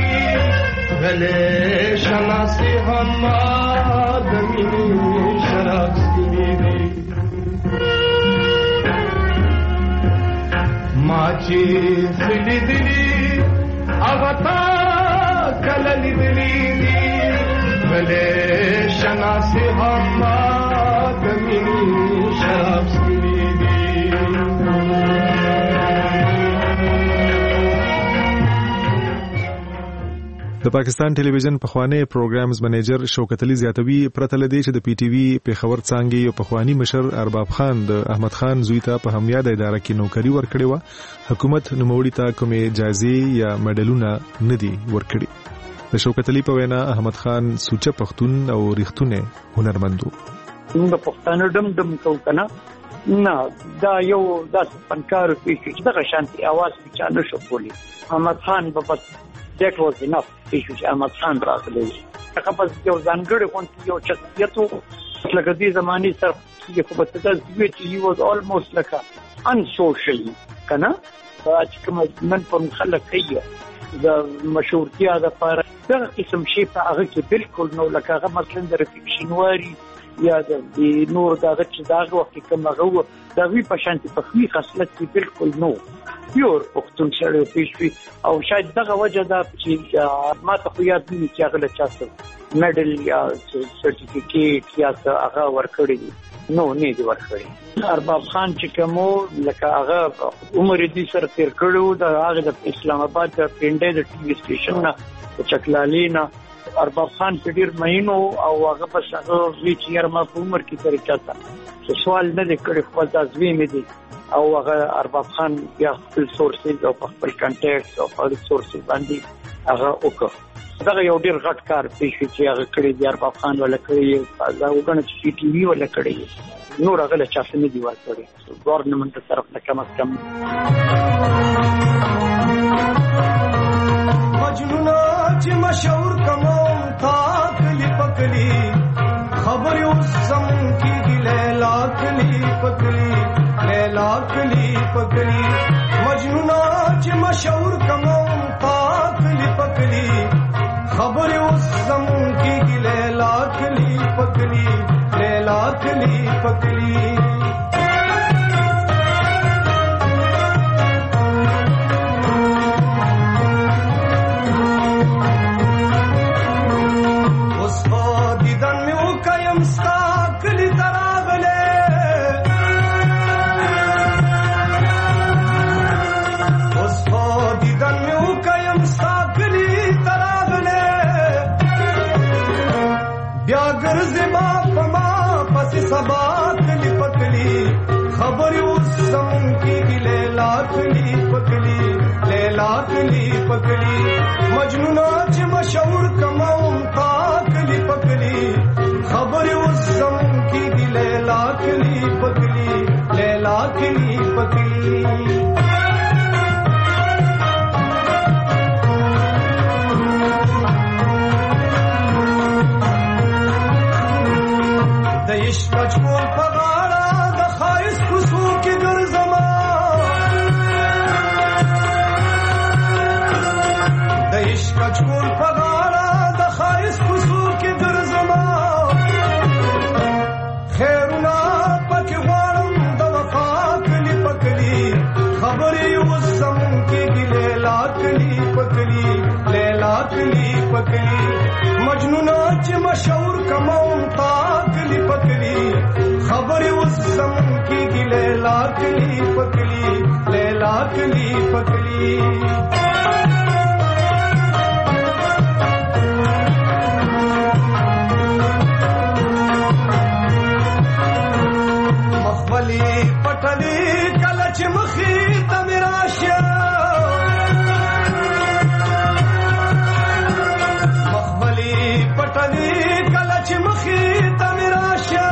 گلے شناسی هم دمینی شراب گلی ماچی سلی دلی اغتا کللی دلی گلے شناسی هم دمینی شراب گلی. د پاکستان ټلویزیون پخوانی پروګرامز منیجر شوکت علي زیاتوي پرته لدی چې د پی ټی وی پیښور څانګې یو پخوانی مشر ارباب خان د احمد خان زوی ته په همیاده اداره کې نوکری ورکړې و حکومت نوموړي ته کومې جایزې یا میډلونه نه دي ورکړي. د شوکت علي په وینا احمد خان سوچه پښتون او ریښتونه هنرمندو. موږ پښتانه دم کو کنه نه دا یو داسې فنکار چې دغه شانتي आवाज چې نشو کولی. احمد خان په بس that was enough چې احمد خان راغلی هغه په یو ځانګړي کوم یو شخصیت لکه دې زماني سره چې په تاسو چې he was almost like unsocial کنه چې کوم من په خلک کوي د مشهورتیا د لپاره دغه قسم شی په هغه کې بالکل نو لکه هغه مثلا د رفیق شینواری یا د نور دغه چې دغه وخت کوم هغه د وی په شانتي په خپل خاصلت کې بالکل نو پیور پښتون سره پیښوي او شاید دغه وجه دا چې ما ته خو یاد نه چې هغه چاته میډل یا سرټیفیکیټ یا هغه ورکړي نو نه دی ورکړی. ارباب خان چې کومو لکه هغه عمر دې سره تیر کړو د هغه د اسلام آباد د پینډې د ټي وي سټیشن نه چکلالي نه ارباب خان په ډیر مهینو او هغه په څنګه وی چې یې ما په عمر کې طریقه تا سوال نه دی کړی خپل تاسوی مې دی او هغه ارباب خان بیا خپل سورسز او خپل کانټیکټ او خپل سورسز باندې هغه وکړ. دا یو ډیر غټ کار پیښ چې هغه کړی دی ارباب خان ولا کړی دا وګڼه چې سی ټي وی ولا کړی نور هغه چا څه نه دی ورکړی ګورنمنت طرف نه کم از کم. مجنونا چې مشهور کمون تا کلی پکلی خبر اوس زمون کی لیلا کلی پکلی لیلا کلی پکلی مجنونا چې مشهور کمون تا کلی پکلی خبر اوس زمون کی لیلا کلی پکلی لیلا کلی پکلی. سبا کلی پکلی خبر اوس زمون کی لیلا کلی پکلی لیلا کلی پکلی مجنونا چې مشهور کمون تا کلی پکلی خبر اوس زمون کی لیلا کلی پکلی لیلا کلی پکلی. کچکول پغاړه د خایس کوسو کې ګرځما د عشق کچکول پغاړه د خایس کوسو کې ګرځما خیرونه پکې غواړم د وفا کلی پکلی خبرې اوس زمون کې لیلا کلی پکلی لیلا کلی پکلی مجنونا چې مشهور کمون تا کلی پکلی خبر اوس زمون کی لیلا کلی پکلی لیلا کلی پکلی. مخبلی پټلی کله چې مخې ته میراشه مخبلی پټلی کله چې مخې ته میراشه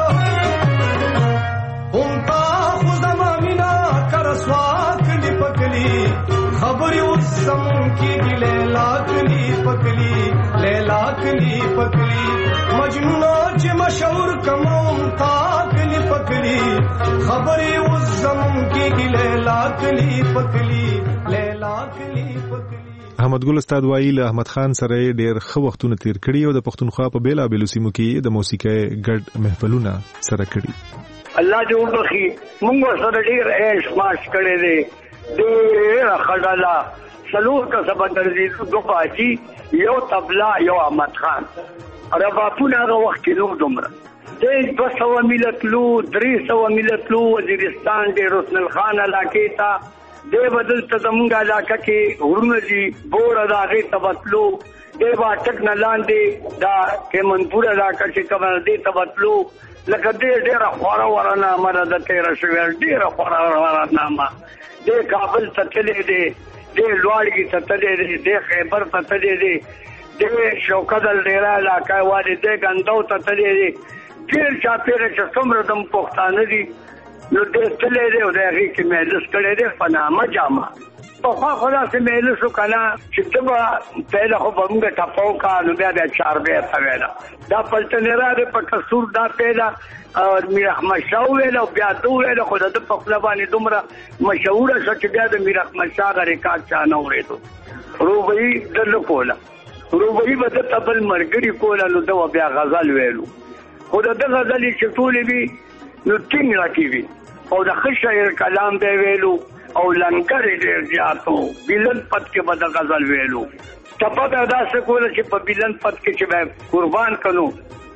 خبر اوس زمون کی لیلا کلی پکلی لیلا کلی پکلی مجنونا چې مشهور کمون تا کلی پکلی خبر اوس زمون کی لیلا کلی پکلی لیلا کلی پکلی. احمد ګل استاد وایي له احمد خان سره ډېر ښه وختونه تیر کړي او د پښتونخوا په بیلابېلو سیمو کې د موسیقۍ ګډ محفلونه سره کړي. الله دې وبخي موږ سره ډېر عیش ماش کړی دی ډېر خډاله سلور کا سبا درځي دو باجی یو تبلا یو احمد خان ربابونه هغه وخت کې نو دومره د 200 ملت لو 300 ملت لو وزیرستان د رسول خان علاقې ته د بدل ته زمونږ علاقې کې ورونه دي بور اداغه تبتلو د واټک نه لاندې دا کمنپور علاقې چې کوم دې تبتلو لکه ډېر خورا ورانه مرده تیر شوی ډېر خورا ورانه ما د کابل ته تللی دی د لوړګي ته تللی دی د خیبر ته تللی دی د شوکدل ډیرا علاقه والی د ګندو ته تللی دی ډېر چاپېره چې څومره د پښتانه دي نو د تللی دی او د هغې کې مجلس کړی دی په نامه جامه پخوا خو داسې مجلس وکړه چې ته به پهله خو به مونږ ټپو کا نو بیا چار بیا ته ویله دا پلټنې دی په کسور دا پهله میر احمد شاه وویل او بیا ده وویل خو د ده په خوله باندې دومره مشهوره شوه چې بیا د میر احمد شاه هغه ریکارډ چا نه اورېدو روبهي ده نه کوله روبهي به ده ته بل ملګري کوله نو ده بیا غزل ویلو خو د ده غزلې چې ټولې وي نو ټینګ راکې وي او د ښه شاعر کلام به ویلو او لنګر ډېر زیاتو بیلن پت کې به د غزل ویلو ټپه به داسې کوله چې په بیلن پت کې چې به قربان کړو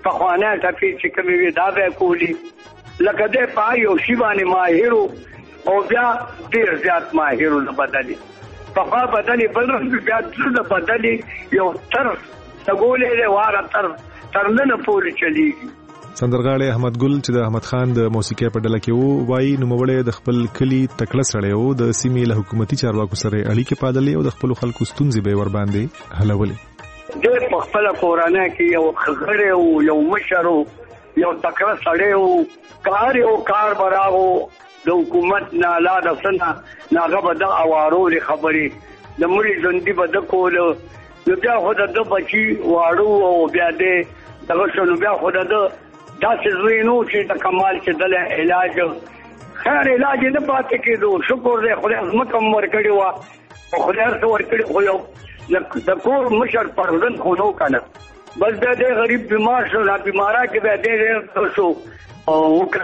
په خوانه ټپي چې کومې وي دا به کولی لکه دې په یو شی باندې ماهر او بیا ډیر زیات ماهر نه بدلی په خوا بدلی بل بیا څه بدلی یو طرف څګولې له واره تر نن پورې چلیږي. سندرغاړی احمد ګل چې د احمد خان د موسیقي په ډله کې وو وایي نوموړی د خپل کلی تکړه سړی وو د سیمې له حکومتي چارواکو سره اړیکې پاللې او د خپل خلکو ستونزې به ور باندې حلولې. د په خپل کورانه کې یو خغړی او یو مشر یو تکړه سړی وو کار براغو د حکومت نه لا د سنا ناغه به د اوارو خبرې د مړي ژوندۍ به د کول نو بیا خو د بچي واړو او بیا د دغه شنو بیا خو د داسې زوی نو چې د کمال چې دله علاج خیر علاج نه پاتې کېدو شکر دې خدای زمکه ورکړی وه خدای ورته ورکړي خو یو د کور مشر پرودن خو نو کنه بس بیا دې غریب بیمار شو لا بیماره کې بیا دې شو او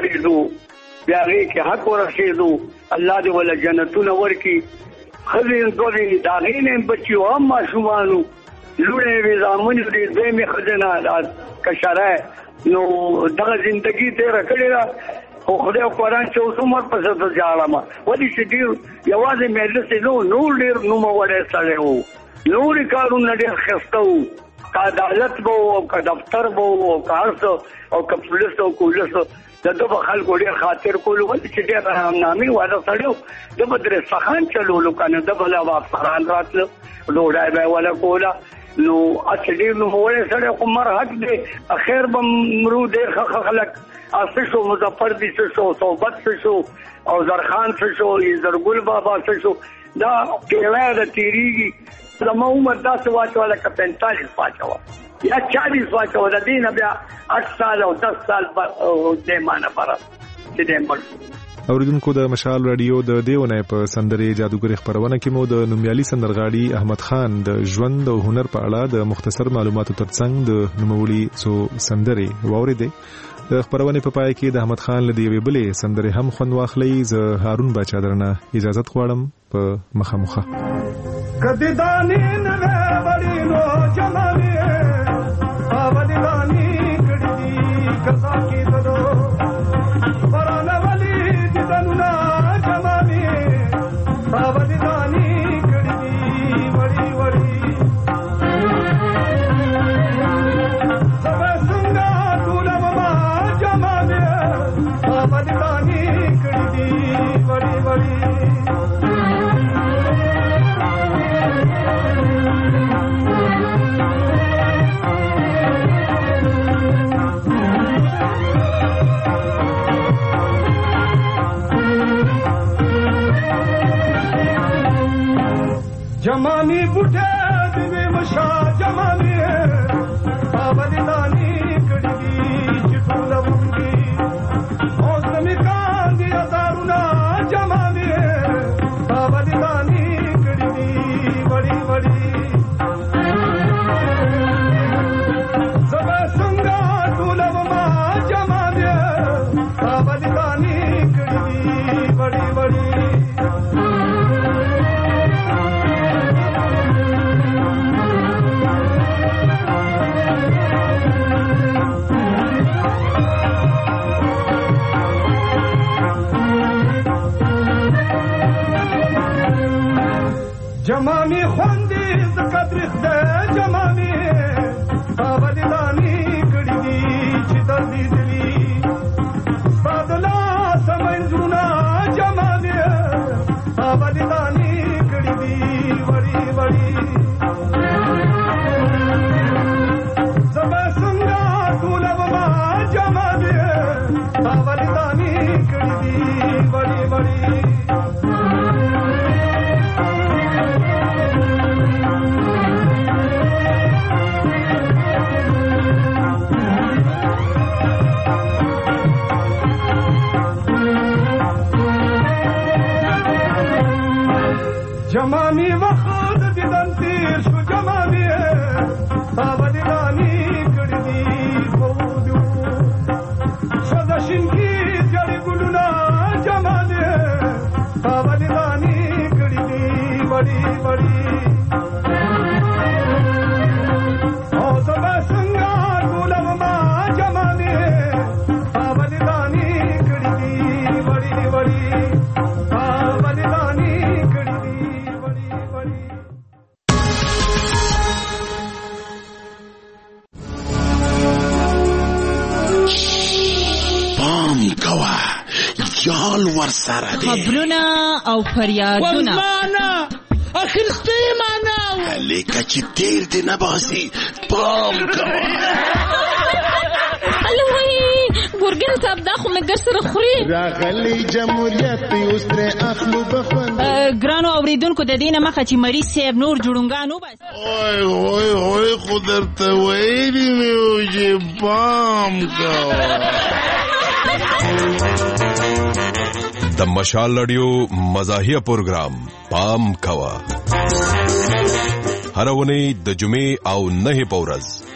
وکړېدو بیا هغې کې حق ورسېدو الله دې وله جنتونه ورکړي ښځې دوې د هغې نه بچي هم ماشومانو لوڼې وې زامنې دې دویمې ښځې نه کشره نو دغه زندگی تیره کړې ده خو خدای قرآن چې اوس عمر پسې ته جاړم ولې چې ډېر یوازې مجلس نور ډېر نوموړی سړی و نورې کارونه ډېر ښایسته وو که عدالت به وو او که دفتر به وو او که هر څه او که پولیس او پولیس د ده به خلکو ډېر خاطر کولو ولې چې ډېر نامي واده سړی و ده به درستخان چلولو که نه ده به له افسران راتله ډوډۍ به یې وله کوله نو اصل ډېر نوموړی سړی خو مرحق دی خیر به مرو ډېر ښه خلک څه شو مظفر دي څه شو صحبت څه شو او زرخان څه شو زرګل بابا څه شو دا پیړۍ د تېرېږي زما عمر داسې واچوه لکه 45 واچوه یا 40 واچوه د دې نه بیا 8 سال او 10 سال دې مانه پره چې دې مړ اوریدونکو د مشال رادیو د دیونه په سندرې جادوګری خبرونه کې مو د نومیالي سندرغاړي احمد خان د ژوند او هنر په اړه د مختصر معلوماتو ترڅنګ د نوموړي څو سندرې واوریدې. د خبرونه په پای کې د احمد خان له دیوې بلې سندرې هم خوند واخلي. زه هارون باچا درنه اجازه غواړم په مخامخه کدی دانی نه وړي نو جمالي باندې دانی کړي کسا کې ددو जमानी बुढ़े दिवे मशा जमानी पावलिदानी कड़ी चिटुलवंगी मौसमी कांदी दारुना जमानी पावलिदानी कड़ी बड़ी बड़ी सब संगा टुलवमा जमानी पावलिदानी कड़ी बड़ी बड़ी जमानी خوندې زکدر خدای جمالي باولداني کړي دي چې د دې دلی بادلا سمندرنا جمالي باولداني کړي دي وړي وړي زما څنګه ټولما جمالي باولداني کړي دي وړي وړي जमानी वखत दिदन तीर शु जमानी बावलिदानी कड़ी बोदू सदशिन की जड़ी गुलुना जमानी बावलिदानी कड़ी बड़ी बड़ी ओ सब संगा गुलमा خیال ورسره دی. خبرونه او فریادونه والمانا اخرستی مانا لیکه چې تیر دی نباسي پام کوه. ګورګین صاحب دا خو مې ګر سره خوري. راغلی جمهوریت اوس ترې اخلو بخوند. ګرانو اوریدونکو د دې نه مخه چې مریض صاحب نور جوړونګان وباسي. اوی خو درته ویلي مې وو چې پام کوه. د مشال رادیو مزاحیه پروګرام پام کوه. هر ونی د جمعې او 9 په ورځ